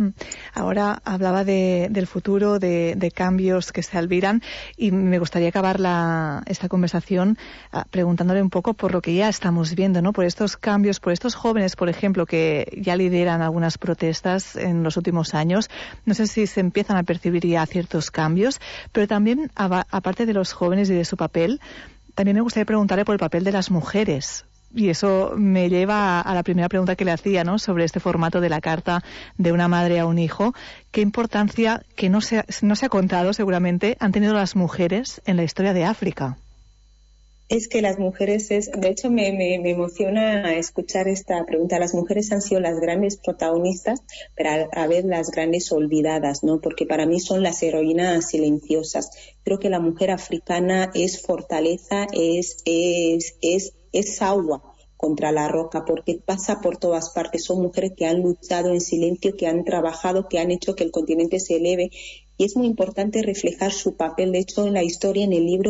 Speaker 16: Ahora hablaba de, del futuro, de, de cambios que se albiran, y me gustaría acabar la, esta conversación uh, preguntándole un poco por lo que ya estamos viendo, ¿no? Por estos cambios, por estos jóvenes, por ejemplo, que ya lideran algunas protestas en los últimos años. No sé si se empiezan a percibir ya ciertos cambios, pero también, a, aparte de los jóvenes y de su papel, también me gustaría preguntarle por el papel de las mujeres. Y eso me lleva a la primera pregunta que le hacía, ¿no? Sobre este formato de la carta de una madre a un hijo. ¿Qué importancia, que no se, no se ha contado seguramente, han tenido las mujeres en la historia de África?
Speaker 17: Es que las mujeres, es, de hecho me, me, me emociona escuchar esta pregunta. Las mujeres han sido las grandes protagonistas, pero a, a vez las grandes olvidadas, ¿no? Porque para mí son las heroínas silenciosas. Creo que la mujer africana es fortaleza, es, es, es, es agua contra la roca, porque pasa por todas partes. Son mujeres que han luchado en silencio, que han trabajado, que han hecho que el continente se eleve. Y es muy importante reflejar su papel. De hecho, en la historia, en el libro,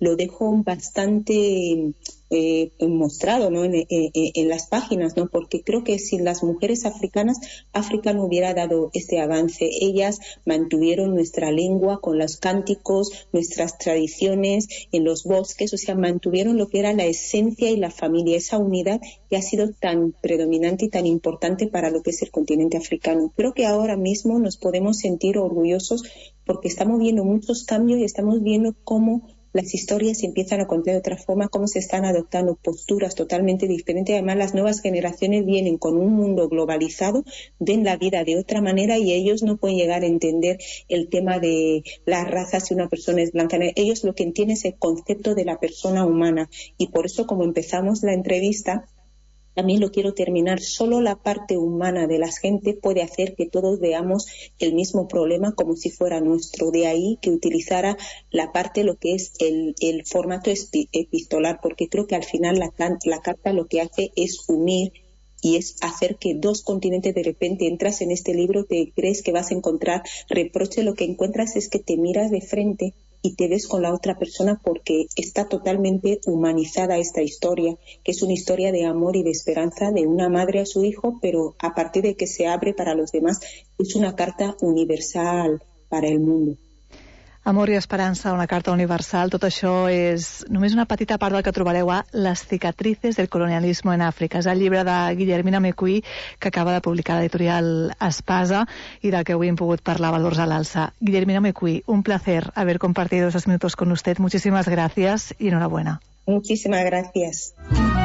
Speaker 17: lo dejo bastante eh, mostrado, ¿no? en, en, en las páginas, ¿no? Porque creo que sin las mujeres africanas, África no hubiera dado este avance. Ellas mantuvieron nuestra lengua con los cánticos, nuestras tradiciones en los bosques, o sea, mantuvieron lo que era la esencia y la familia, esa unidad que ha sido tan predominante y tan importante para lo que es el continente africano. Creo que ahora mismo nos podemos sentir orgullosos porque estamos viendo muchos cambios y estamos viendo cómo las historias se empiezan a contar de otra forma, cómo se están adoptando posturas totalmente diferentes. Además, las nuevas generaciones vienen con un mundo globalizado, ven la vida de otra manera y ellos no pueden llegar a entender el tema de las razas si una persona es blanca. Ellos lo que entienden es el concepto de la persona humana. Y por eso, como empezamos la entrevista, también lo quiero terminar. Solo la parte humana de la gente puede hacer que todos veamos el mismo problema como si fuera nuestro. De ahí que utilizara la parte, lo que es el, el formato epistolar, porque creo que al final la, la carta lo que hace es unir y es hacer que dos continentes, de repente entras en este libro, te crees que vas a encontrar reproche, lo que encuentras es que te miras de frente y te ves con la otra persona porque está totalmente humanizada esta historia, que es una historia de amor y de esperanza de una madre a su hijo, pero a partir de que se abre para los demás, es una carta universal para el mundo.
Speaker 16: Amor i esperança, una carta universal, tot això és només una petita part del que trobareu a Les cicatrices del colonialismo en Àfrica. És el llibre de Guillermina Mecuí, que acaba de publicar l'editorial Espasa i del que avui hem pogut parlar Valors a l'Alça. Guillermina Mecuí, un placer haber compartido estos minutos con usted. Muchísimas gracias y enhorabuena.
Speaker 17: Muchísimas gracias.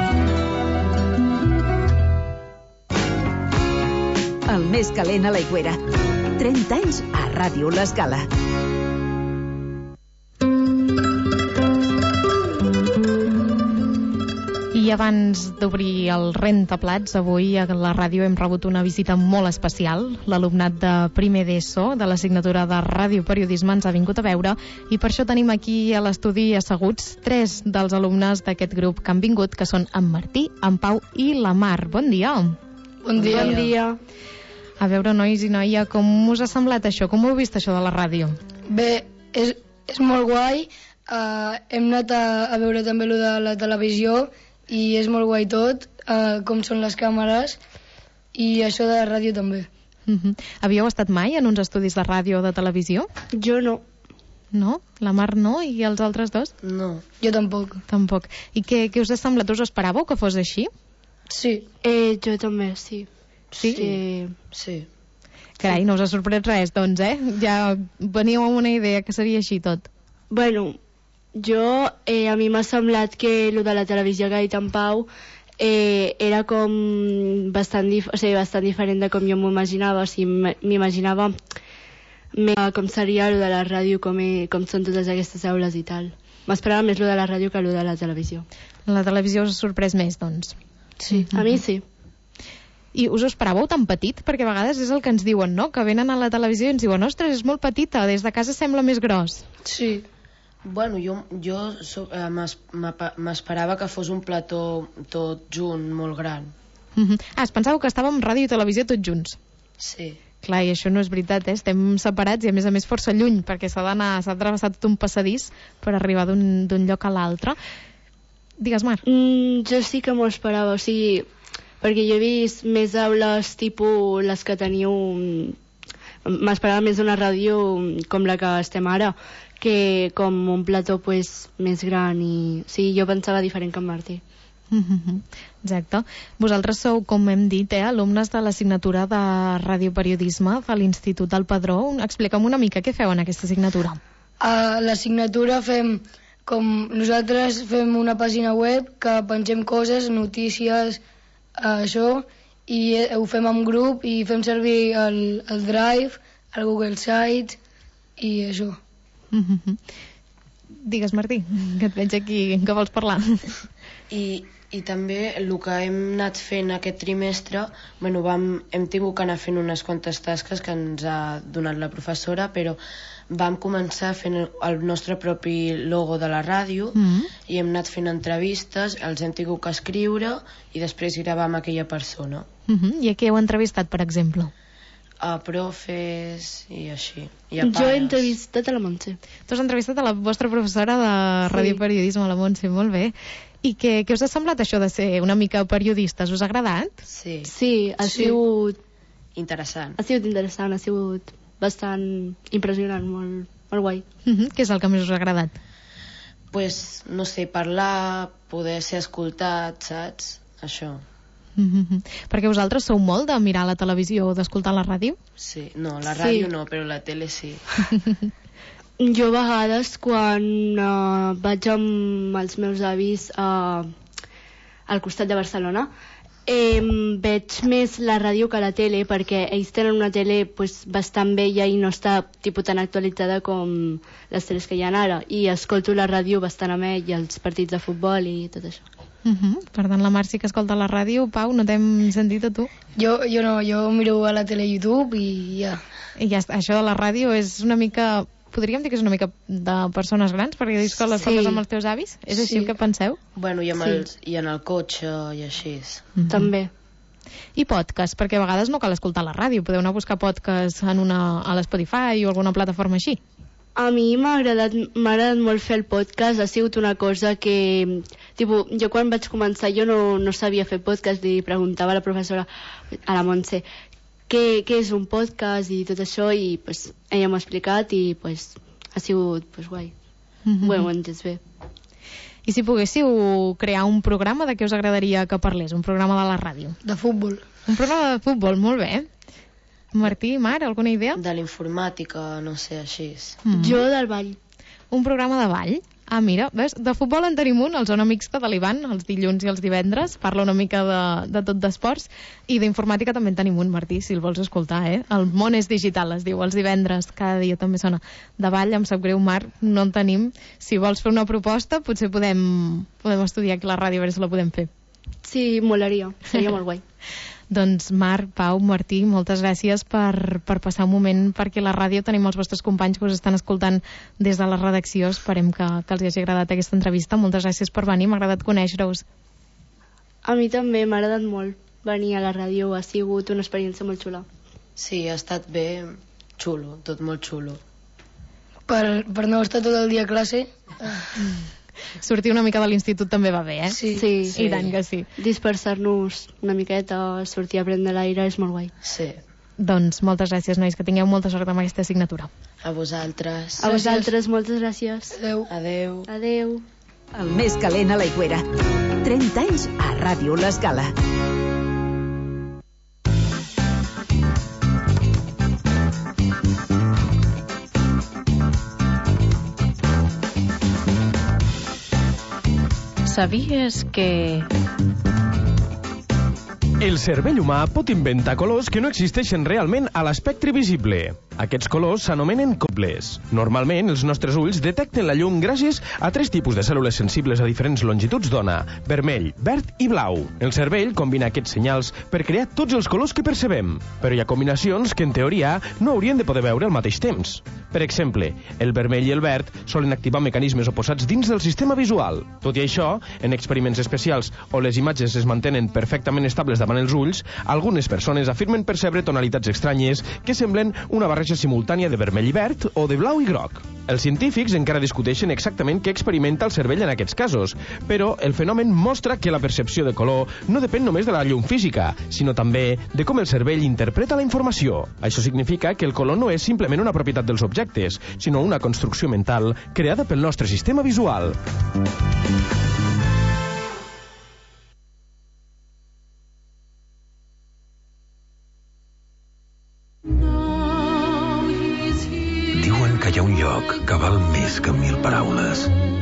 Speaker 6: El més calent a l'aigüera. trenta anys a Ràdio L'Escala.
Speaker 10: I abans d'obrir el rentaplats, avui a la ràdio hem rebut una visita molt especial. L'alumnat de primer d'ESO de l'assignatura de radioperiodisme ens ha vingut a veure i per això tenim aquí a l'estudi asseguts tres dels alumnes d'aquest grup que han vingut, que són en Martí, en Pau i la Mar. Bon dia.
Speaker 18: Bon dia. Bon dia.
Speaker 10: A veure, nois i noia, com us ha semblat això? Com ho heu vist, això de la ràdio?
Speaker 18: Bé, és, és molt guai. Uh, hem anat a, a veure també allò de la televisió i és molt guai tot, uh, com són les càmeres i això de la ràdio també.
Speaker 10: Uh-huh. Havíeu estat mai en uns estudis de ràdio o de televisió?
Speaker 18: Jo no.
Speaker 10: No? La Mar no? I els altres dos?
Speaker 18: No. Jo tampoc.
Speaker 10: Tampoc. I què, què us ha semblat? Us ho esperàveu que fos així?
Speaker 18: Sí. Eh, jo també, sí.
Speaker 10: Sí?
Speaker 18: Sí. Sí.
Speaker 10: Carai, no us ha sorprès res, doncs, eh? Ja veníeu amb una idea que seria així tot.
Speaker 19: Bueno, jo, eh, a mi m'ha semblat que el de la televisió que ha dit en Pau eh, era com bastant, dif o sigui, bastant diferent de com jo m'ho imaginava. O sigui, m'imaginava com seria el de la ràdio, com, he, com són totes aquestes aules i tal. M'esperava més el de la ràdio que el de la televisió.
Speaker 10: La televisió us ha sorprès més, doncs?
Speaker 19: Sí, a mi sí.
Speaker 10: I us ho esperàveu tan petit? Perquè a vegades és el que ens diuen, no? Que venen a la televisió i ens diuen, ostres, és molt petita, des de casa sembla més gros.
Speaker 18: Sí.
Speaker 20: Bueno, jo, jo so, eh, m'esperava que fos un plató tot junt, molt gran.
Speaker 10: Uh-huh. Ah, es pensàveu que estàvem ràdio i televisió tots junts?
Speaker 20: Sí.
Speaker 10: Clar, i això no és veritat, eh? Estem separats i a més a més força lluny, perquè s'ha d'anar, s'ha de travessar tot un passadís per arribar d'un lloc a l'altre. Digues, Mar.
Speaker 19: Mm, jo sí que m'ho esperava, o sigui, perquè jo he vist més aules tipus les que teniu... M'esperava més una ràdio com la que estem ara, que com un plató pues, més gran i... Sí, jo pensava diferent que en Martí.
Speaker 10: Mm-hmm. Exacte. Vosaltres sou, com hem dit, eh, alumnes de l'assignatura de radioperiodisme de l'Institut del Padró. Explica'm una mica què feu en aquesta assignatura.
Speaker 18: A l'assignatura fem com... Nosaltres fem una pàgina web que pengem coses, notícies, això, i ho fem en grup i fem servir el, el Drive, el Google Sites i això.
Speaker 10: Mm-hmm. Digues, Martí, que et veig aquí, que vols parlar.
Speaker 20: I, i també el que hem anat fent aquest trimestre, bueno, vam, hem tingut que anar fent unes quantes tasques que ens ha donat la professora, però vam començar fent el nostre propi logo de la ràdio, mm-hmm. i hem anat fent entrevistes, els hem tingut que escriure i després gravar amb aquella persona.
Speaker 10: Mm-hmm. I a qui heu entrevistat, per exemple?
Speaker 20: a profes i així. I a
Speaker 19: Jo he
Speaker 20: pares.
Speaker 19: entrevistat a la Montse.
Speaker 10: Tu has entrevistat a la vostra professora de radioperiodisme, la Montse, molt bé. I què, què us ha semblat això de ser una mica periodistes? Us ha agradat?
Speaker 20: Sí.
Speaker 19: Sí, ha
Speaker 20: Sí.
Speaker 19: sigut...
Speaker 20: Interessant.
Speaker 19: Ha sigut interessant, ha sigut bastant impressionant, molt, molt guai.
Speaker 10: Uh-huh. Què és el que més us ha agradat?
Speaker 20: Pues, no sé, parlar, poder ser escoltat, saps? Això.
Speaker 10: Uh-huh. Perquè vosaltres sou molt de mirar la televisió o d'escoltar la ràdio?
Speaker 20: Sí, no, la
Speaker 19: Sí.
Speaker 20: ràdio no, però la tele sí.
Speaker 19: Jo a vegades, quan uh, vaig amb els meus avis uh, al costat de Barcelona, eh, veig més la ràdio que la tele, perquè ells tenen una tele pues, bastant vella i no està tipus, tan actualitzada com les teles que hi ha ara, i escolto la ràdio bastant amb ell, i els partits de futbol i tot això.
Speaker 10: Uh-huh. Per tant, la Mar sí que escolta la ràdio. Pau, no t'hem sentit a tu?
Speaker 18: Jo, jo no, jo miro a la tele i YouTube i ja.
Speaker 10: I ja està. Això de la ràdio és una mica... Podríem dir que és una mica de persones grans, perquè dius que les
Speaker 20: Sí.
Speaker 10: parles amb els teus avis? És així
Speaker 20: Sí.
Speaker 10: el que penseu?
Speaker 20: Bueno, i, amb
Speaker 10: Sí.
Speaker 20: els, i en el cotxe i així.
Speaker 10: Mhm.
Speaker 19: També.
Speaker 10: I podcast, perquè a vegades no cal escoltar la ràdio. Podeu anar a buscar podcast en una, a l'Spotify o alguna plataforma així.
Speaker 19: A mi m'ha agradat, m'ha agradat molt fer el podcast, ha sigut una cosa que... Tipo, jo quan vaig començar jo no, no sabia fer podcast i preguntava a la professora, a la Montse, què, què és un podcast i tot això, i pues, ella m'ha explicat i pues, ha sigut pues, guai.
Speaker 10: Mhm.
Speaker 19: Bé, ho he entès bé.
Speaker 10: I si poguéssiu crear un programa, de què us agradaria que parlés? Un programa de la ràdio?
Speaker 18: De futbol.
Speaker 10: Un programa de futbol, molt bé. Martí, Mar, alguna idea?
Speaker 20: De la informàtica, no sé, així.
Speaker 10: Mm.
Speaker 19: Jo del ball.
Speaker 10: Un programa de ball? Ah, mira, ves, de futbol en tenim un, el Zona Mixta de l'Ivan, els dilluns i els divendres, parla una mica de, de tot d'esports, i d'informàtica també en tenim un, Martí, si el vols escoltar, eh? El món és digital, es diu, els divendres, cada dia també sona. De ball, em sap greu, Mar, no en tenim. Si vols fer una proposta, potser podem, podem estudiar aquí a la ràdio, a veure si la podem fer.
Speaker 19: Sí, molaria, seria molt guai.
Speaker 10: Doncs Mar, Pau, Martí, moltes gràcies per, per passar un moment perquè la ràdio tenim els vostres companys que us estan escoltant des de la redacció. Esperem que, que els hagi agradat aquesta entrevista. Moltes gràcies per venir, m'ha agradat conèixer-us.
Speaker 19: A mi també m'ha agradat molt venir a la ràdio, ha sigut una experiència molt xula.
Speaker 20: Sí, ha estat bé, xulo, tot molt xulo.
Speaker 18: Per, per no estar tot el dia a classe.
Speaker 10: Sortir una mica de l'institut també va bé, eh?
Speaker 18: Sí.
Speaker 19: Sí.
Speaker 10: I tant que sí.
Speaker 19: Dispersar-nos una miqueta, sortir a prendre l'aire és molt guai.
Speaker 20: Sí.
Speaker 10: Doncs moltes gràcies, nois, que tingueu molta sort amb aquesta assignatura.
Speaker 20: A vosaltres.
Speaker 19: A vosaltres, moltes gràcies.
Speaker 18: Adéu.
Speaker 20: Adéu.
Speaker 19: Adéu.
Speaker 6: El més calent a l'aigüera. trenta anys a Ràdio L'Escala.
Speaker 5: Sabies que...
Speaker 15: El cervell humà pot inventar colors que no existeixen realment a l'espectre visible. Aquests colors s'anomenen cobles. Normalment, els nostres ulls detecten la llum gràcies a tres tipus de cèl·lules sensibles a diferents longituds d'ona: vermell, verd i blau. El cervell combina aquests senyals per crear tots els colors que percebem. Però hi ha combinacions que, en teoria, no haurien de poder veure al mateix temps. Per exemple, el vermell i el verd solen activar mecanismes oposats dins del sistema visual. Tot i això, en experiments especials on les imatges es mantenen perfectament estables davant els ulls, algunes persones afirmen percebre tonalitats estranyes que semblen una barreja simultània de vermell i verd o de blau i groc. Els científics encara discuteixen exactament què experimenta el cervell en aquests casos, però el fenomen mostra que la percepció de color no depèn només de la llum física, sinó també de com el cervell interpreta la informació. Això significa que el color no és simplement una propietat dels objectes, sinó una construcció mental creada pel nostre sistema visual.
Speaker 21: Diuen que hi ha un lloc que val més que mil paraules.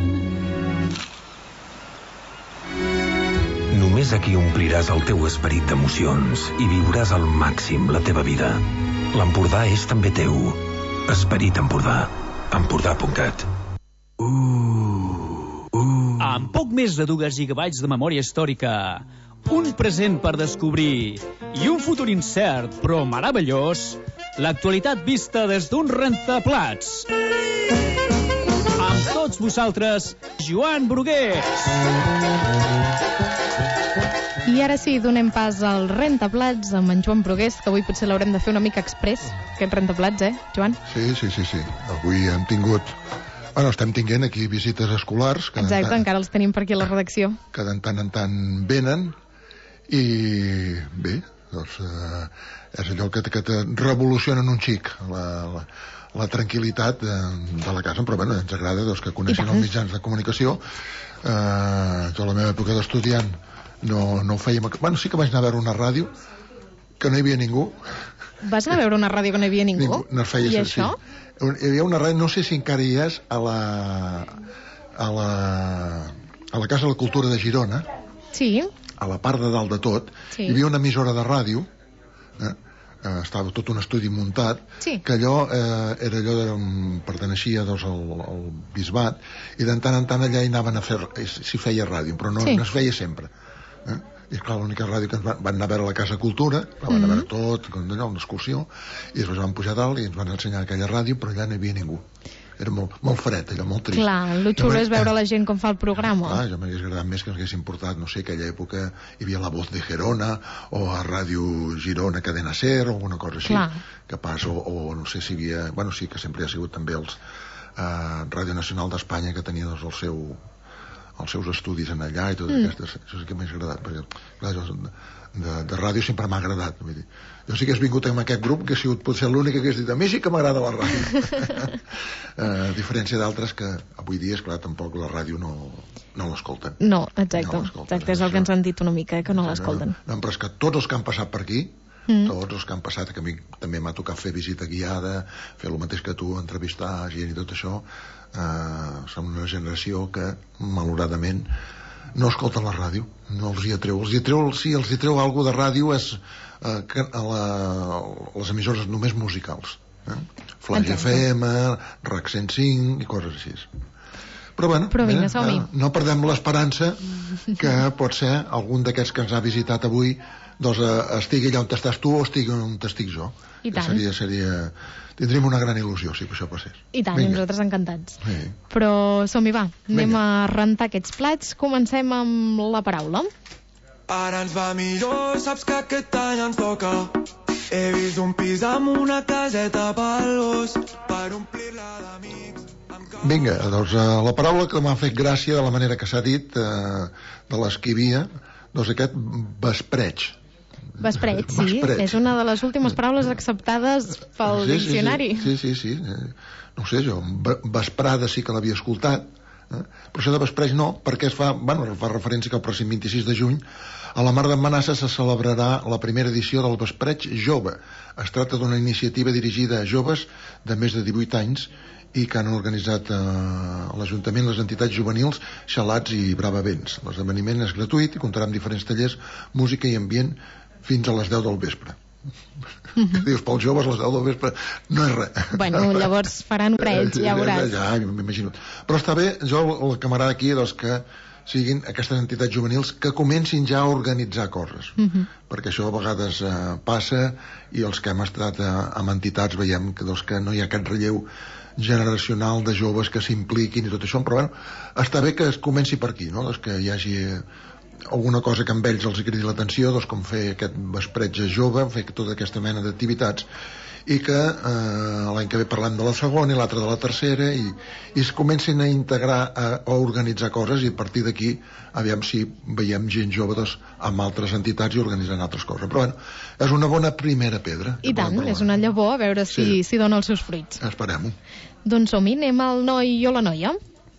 Speaker 21: Només aquí ompliràs el teu esperit d'emocions i viuràs al màxim la teva vida. L'Empordà és també teu. Esperit Empordà. Empordà punt cat.
Speaker 22: Uh, uh. Amb poc més de dos gigabytes de memòria històrica, un present per descobrir i un futur incert però meravellós, l'actualitat vista des d'un rentaplats. Amb tots vosaltres, Joan Brugués.
Speaker 10: I ara sí, donem pas al rentaplats amb en Joan Brugués, que avui potser l'haurem de fer una mica express, aquest rentaplats, eh, Joan?
Speaker 1: Sí, sí, sí, sí. Avui hem tingut... Bueno, estem tinguent aquí visites escolars. Que
Speaker 10: Exacte,
Speaker 1: tant,
Speaker 10: encara els tenim per aquí a la redacció.
Speaker 1: Que de tant en tant venen i bé, doncs eh, és allò que, que te revolucionen un xic, la, la, la tranquil·litat de, de la casa, però bueno, ens agrada doncs, que coneixin els mitjans de comunicació. Eh, jo a la meva època d'estudiant no, no ho fèiem... Bueno, sí que vaig anar a veure una ràdio que no hi havia ningú.
Speaker 10: Vas anar a veure una ràdio que no hi havia ningú?
Speaker 1: ningú no feia,
Speaker 10: I
Speaker 1: sí,
Speaker 10: això?
Speaker 1: Sí. Hi havia una ràdio, no sé si encara hi és, a la, a la, a la Casa de la Cultura de Girona.
Speaker 10: Sí.
Speaker 1: A la part de dalt de tot.
Speaker 10: Sí.
Speaker 1: Hi havia una emissora de ràdio, eh? Eh, estava tot un estudi muntat,
Speaker 10: sí.
Speaker 1: que allò eh, era allò de, perteneixia doncs, al, al bisbat, i de tant en tant allà hi anaven a fer, s'hi feia ràdio, però no,
Speaker 10: sí.
Speaker 1: no es feia sempre. Eh? I clar, l'única ràdio que ens van, van anar a veure a la Casa Cultura, van anar a veure tot, allò, una excursió, i després van pujar dalt i ens van ensenyar aquella ràdio, però allà no hi havia ningú. Era molt, molt fred, allò, molt trist.
Speaker 10: Clar, el xulo és veure la gent com fa el programa.
Speaker 1: Clar, jo m'hagués agradat més que ens haguessin portat, no sé, aquella època hi havia La Voz de Gerona, o a Ràdio Girona Cadena Ser, o alguna cosa així.
Speaker 10: Clar.
Speaker 1: Que pas, o, o no sé si hi havia... Bueno, sí que sempre hi ha sigut també els eh, Ràdio Nacional d'Espanya, que tenia doncs, el seu... els seus estudis en allà i tot mm. aquestes, això sí que m'ha agradat perquè clar, jo, de, de ràdio sempre m'ha agradat, vull dir. Jo sí que has vingut amb aquest grup que ha sigut potser l'única que has dit a mi sí que m'agrada la ràdio. A diferència d'altres que avui dia, esclar, tampoc la ràdio no, no l'escolten.
Speaker 10: No, exacte, no exacte, és el que ens han dit una mica, eh, que no l'escolten.
Speaker 1: No, no, però és que tots els que han passat per aquí, mm. tots els que han passat, que a mi també m'ha tocat fer visita guiada, fer el mateix que tu, entrevistar gent i tot això, Uh, som una generació que malauradament no escolta la ràdio, no els hi atreu, els hi atreu, sí, els hi atreu alguna de ràdio és uh, que a la, les emissores només musicals, eh? Flash F M, RAC cent cinc i coses així. Però bueno,
Speaker 10: Però vinga,
Speaker 1: eh, no perdem l'esperança que pot ser algun d'aquests que ens ha visitat avui doncs eh, estigui allà on estàs tu o estigui on estic jo.
Speaker 10: I tant.
Speaker 1: Seria, seria... Tindríem una gran il·lusió si això passés.
Speaker 10: I tant, Vinga. Nosaltres encantats.
Speaker 1: Sí.
Speaker 10: Però som-hi, va, anem
Speaker 1: Vinga.
Speaker 10: a rentar aquests plats. Comencem amb la paraula.
Speaker 4: Ara ens va millor, saps que aquest any ens toca. He vist un pis amb una caseta pel bosc per omplir-la d'amics.
Speaker 1: Vinga, doncs uh, la paraula que m'ha fet gràcia de la manera que s'ha dit, uh, de l'esquivia, doncs aquest vespreig.
Speaker 10: Vespreig, sí, vespreig. És una de les últimes paraules acceptades pel
Speaker 1: sí,
Speaker 10: diccionari.
Speaker 1: Sí, sí, sí, sí. No ho sé, jo, vesprada sí que l'havia escoltat, eh? Però això de vespreig no, perquè es fa, bueno, fa referència que el pròxim vint-i-sis de juny a la Mar d'en Manassa se celebrarà la primera edició del Vespreig Jove. Es tracta d'una iniciativa dirigida a joves de més de divuit anys i que han organitzat eh, l'Ajuntament, les entitats juvenils, Xalats i Bravavents. L'esdeveniment és gratuït i comptarà amb diferents tallers, música i ambient fins a les deu del vespre. Mm-hmm. Dius, pels joves les deu del vespre no és res.
Speaker 10: Bueno, llavors faran preig, ja veuràs.
Speaker 1: Ja, ja m'imagino. Però està bé, jo el que m'agrada aquí és que siguin aquestes entitats juvenils que comencin ja a organitzar coses. Mm-hmm. Perquè això a vegades eh, passa i els que hem estat eh, amb entitats veiem que, doncs, que no hi ha aquest relleu generacional de joves que s'impliquin i tot això, però bueno, està bé que es comenci per aquí, no? Doncs que hi hagi alguna cosa que amb ells els cridi l'atenció, doncs com fer aquest vespreig jove, fer tota aquesta mena d'activitats i que eh, l'any que ve parlem de la segona i l'altre de la tercera i, i es comencin a integrar a, a organitzar coses i a partir d'aquí aviam si veiem gent jove doncs, amb altres entitats i organitzant altres coses, però bueno, és una bona primera pedra.
Speaker 10: I tant, és una llavor, a veure si, sí. si dona els seus fruits.
Speaker 1: Esperem-ho.
Speaker 10: Doncs som-hi, anem al noi o la noia.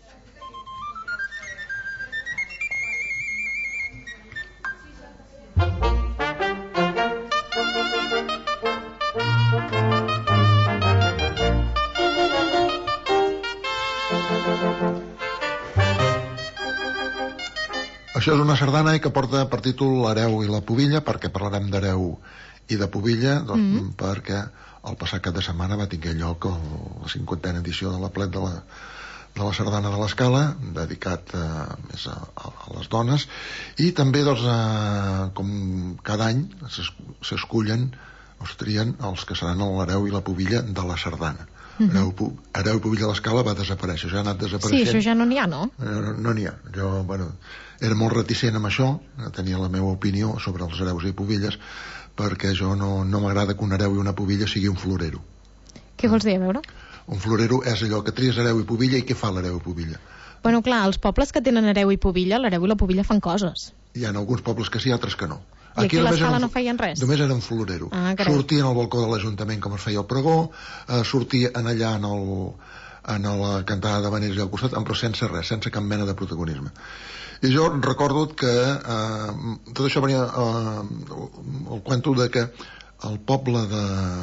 Speaker 1: Això és una sardana que porta per títol L'hereu i la pubilla, perquè parlarem d'hereu i de pubilla, doncs, mm-hmm. perquè el passat cap de setmana va tinguer lloc el, la cinquantena edició de la plet de la, de la sardana de l'Escala, dedicat eh, més a, a, a les dones, i també, doncs, eh, com cada any s'escullen o es trien els que seran l'hereu i la pubilla de la sardana. Hereu, Hereu i Pobilla a l'Escala va desaparèixer, ja ha anat desapareixent.
Speaker 10: Sí, això ja no n'hi ha, no?
Speaker 1: No no n'hi ha. Jo, bueno, era molt reticent amb això, tenia la meva opinió sobre els hereus i pobilles, perquè jo no, no m'agrada que un hereu i una pobilla sigui un florero.
Speaker 10: Què vols dir, a veure?
Speaker 1: Un florero és allò que tries hereu i pobilla, i què fa l'hereu i pobilla?
Speaker 10: Bueno, clar, els pobles que tenen hereu i pobilla, l'hereu i la pobilla fan coses.
Speaker 1: Hi ha alguns pobles que sí, altres que no.
Speaker 10: I aquí a l'Escala no feien res?
Speaker 1: Només era un florero.
Speaker 10: Ah,
Speaker 1: sortia al balcó de l'Ajuntament com es feia el pregó, eh, sortia en allà en, el, en la cantada de Vaners al costat, però sense res, sense cap mena de protagonisme. I jo recordo que eh, tot això venia eh, el, el cuento de que el poble de,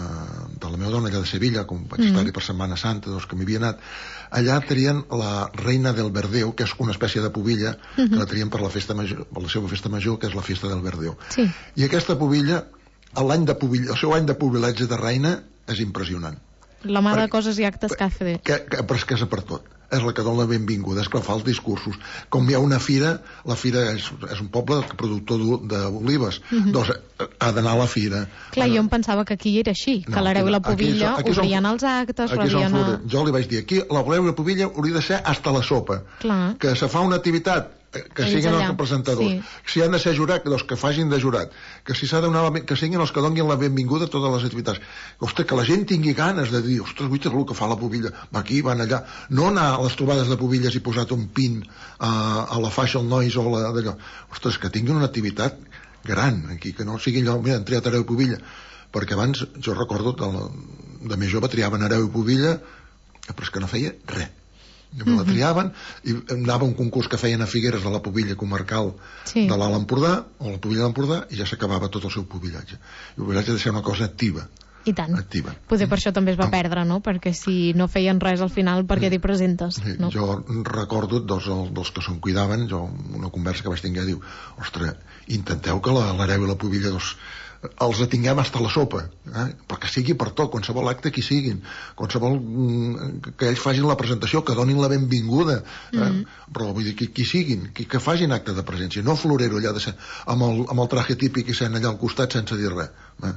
Speaker 1: de la meva dona, allà de Sevilla, com vaig estar-hi per Setmana Santa, doncs que m'hi havia anat, allà tenien la reina del Verdeu, que és una espècie de pobilla, que la tenien per la festa major, per la seva festa major, que és la festa del Verdeu.
Speaker 10: Sí.
Speaker 1: I aquesta pobilla, l'any de pobilla, el seu any de pobilatge de reina és impressionant.
Speaker 10: La mà de coses i actes que ha fet.
Speaker 1: Que, que, però és que és per tot. És la que dona la benvinguda, és que fa els discursos. Com hi ha una fira, la fira és, és un poble productor d'olives, uh -huh. doncs ha d'anar a la fira.
Speaker 10: Clar, jo em pensava que aquí era així, que no, l'hereu i la pobilla aquí, aquí obrien són, els actes, rebien... A...
Speaker 1: Jo li vaig dir, aquí l'hereu i la pobilla hauria de ser hasta la sopa.
Speaker 10: Clar.
Speaker 1: Que se fa una activitat, que Ells siguin allà. Els representadors, sí. Si han de ser jurat, doncs que facin de jurat, que si s'ha de donar, que siguin els que donin la benvinguda a totes les activitats. Ostres, que la gent tingui ganes de dir, ostres, vull el que fa la pobilla, va aquí, van allà, no anar a les trobades de pobilles i posat un pin a, a la faixa al nois o la, d'allò. Ostres, que tinguin una activitat gran aquí, que no sigui allò, mira, han triat hereu i pobilla, perquè abans, jo recordo de, la, de més jove triaven hereu i pobilla, però és que no feia res. Me la triaven i anava a un concurs que feien a Figueres de la pobilla comarcal sí. de l'Alt Empordà o la pobilla de l'Empordà i ja s'acabava tot el seu pobillatge. I el pobillatge ha de ser una cosa activa.
Speaker 10: I tant.
Speaker 1: Activa.
Speaker 10: Potser per això també es va perdre, no? Perquè si no feien res al final, per què t'hi presentes?
Speaker 1: Sí,
Speaker 10: no?
Speaker 1: Jo recordo dels, dels que se'n cuidaven, jo una conversa que vaig tenir, diu, ostres, intenteu que l'hereu i la pobilla doncs, els atinguem hasta la sopa, eh? Perquè sigui per tot, qualsevol acte que hi siguin, qualsevol mm, que ells facin la presentació, que donin la benvinguda, eh? Mm-hmm. Però vull dir, que, que siguin, que, que facin acte de presència, no florero allà de ser, amb, el, amb el traje típic i sent allà al costat sense dir res. Eh?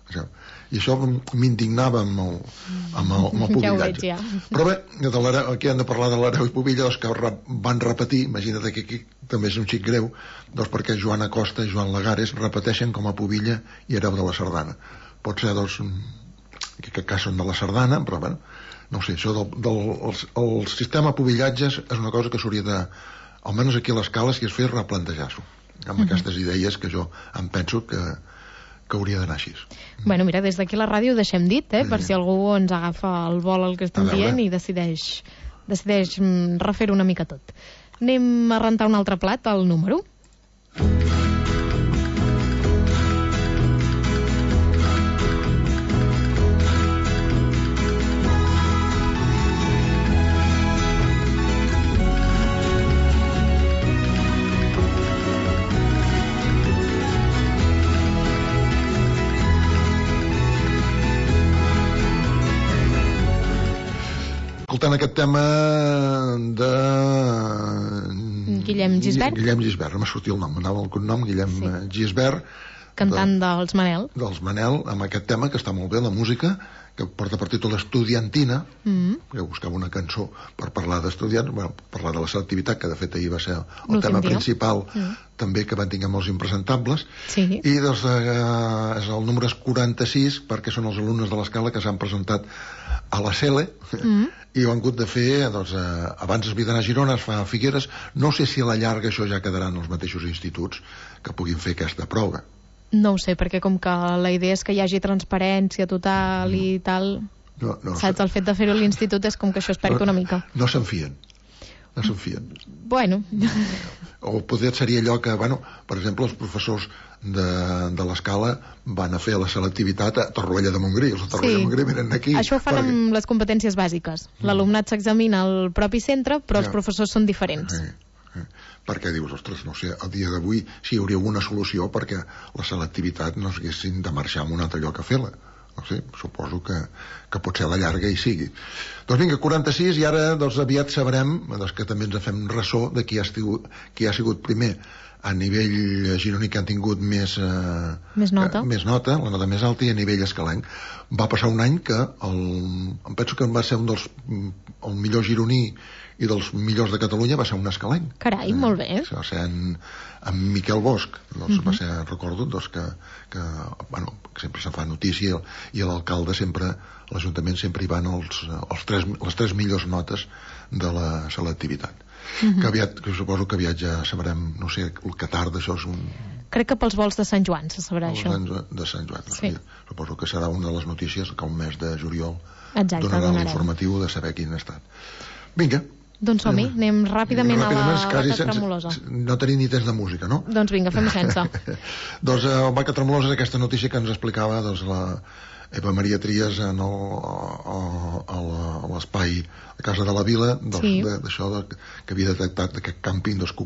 Speaker 1: I això m'indignava amb el, amb el, amb el pobillatge.
Speaker 10: Ja ja.
Speaker 1: Però bé, aquí hem de parlar de l'hereu i pobilla, doncs que van repetir, imagina't que aquí també és un xic greu, doncs perquè Joan Acosta i Joan Lagares repeteixen com a pobilla i hereu de la Sardana. Pot ser, doncs, que, que cas són de la Sardana, però bé, no ho sé, això del, del el, el sistema pobillatges és una cosa que s'hauria de, almenys aquí a l'Escala, si es fes replantejar-s'ho, amb uh-huh. aquestes idees que jo em penso que que hauria d'anar així.
Speaker 10: Bueno, mira, des d'aquí la ràdio ho deixem dit, eh, sí. per si algú ens agafa el vol el que estem dient i decideix, decideix refer una mica tot. Anem a rentar un altre plat, el número.
Speaker 1: Escoltant aquest tema de...
Speaker 10: Guillem Gisbert.
Speaker 1: Guillem Gisbert, m'ha sortit el nom, anava el cognom, Guillem sí. Gisbert.
Speaker 10: Cantant de, dels Manel.
Speaker 1: Dels Manel, amb aquest tema, que està molt bé, la música, que porta per títol Estudiantina, mm-hmm. que buscava una cançó per parlar d'estudiants, bueno, parlar de la selectivitat, que de fet ahir va ser el tema dia. principal, mm. també que van tinguem els impresentables,
Speaker 10: sí.
Speaker 1: i doncs, eh, és el número quaranta-sis, perquè són els alumnes de l'Escala que s'han presentat a la Cele, mm. i ho han hagut de fer, doncs, eh, abans es havia d'anar a Girona, es fa a Figueres, no sé si a la llarga això ja quedaran els mateixos instituts que puguin fer aquesta prova.
Speaker 10: No ho sé, perquè com que la idea és que hi hagi transparència total mm. i tal,
Speaker 1: no, no,
Speaker 10: saps, el fet de fer-ho a l'institut és com que això es perd una mica.
Speaker 1: No se'n fien, no se'n fien.
Speaker 10: Bueno.
Speaker 1: O potser seria allò que, bueno, per exemple, els professors de, de l'Escala van a fer la selectivitat a Torroella de Montgrí, els de Torroella sí. de Montgrí venen aquí.
Speaker 10: Això ho fan perquè... amb les competències bàsiques. L'alumnat s'examina al propi centre, però ja. els professors són diferents.
Speaker 1: Sí. Perquè dius, ostres, no sé, el dia d'avui si hi hauria alguna solució perquè la selectivitat no s'haguessin de marxar a un altre lloc a fer-la. No sé, suposo que, que potser a la llarga hi sigui. Doncs vinga, quaranta-sis, i ara doncs, aviat sabrem doncs, que també ens fem ressò de qui ha, estigut, qui ha sigut primer a nivell gironí que han tingut més, eh,
Speaker 10: més, nota.
Speaker 1: Eh, més nota, la nota més alta, i a nivell escalenc. Va passar un any que el, em penso que va ser un dels el millor gironí i dels millors de Catalunya va ser un escalenc.
Speaker 10: Carai, eh, molt bé.
Speaker 1: Va ser en, en Miquel Bosch, doncs, uh-huh. va ser, recordo, doncs, que, que, bueno, que sempre se fa notícia, i l'alcalde sempre, l'Ajuntament sempre hi van els, els tres, les tres millors notes de la selectivitat. Uh-huh. Que aviat, que suposo que aviat ja sabrem, no sé, el Qatar d'això és un...
Speaker 10: Crec que pels vols de Sant Joan se sabrà
Speaker 1: els
Speaker 10: això.
Speaker 1: Els de Sant Joan,
Speaker 10: sí.
Speaker 1: Suposo que serà una de les notícies que un mes de juliol
Speaker 10: Exacte,
Speaker 1: donarà
Speaker 10: donarem.
Speaker 1: l'informatiu de saber quin ha estat. Vinga.
Speaker 10: Doncs som-hi, anem ràpidament, ràpidament a la Vaca Tremolosa.
Speaker 1: No tenim ni temps de música, no?
Speaker 10: Doncs vinga, fem sense.
Speaker 1: Doncs uh, Vaca Tremolosa és aquesta notícia que ens explicava doncs, la Eva Maria Trias en el, a, a l'espai a casa de la Vila, d'això, sí. que havia detectat aquest càmping dels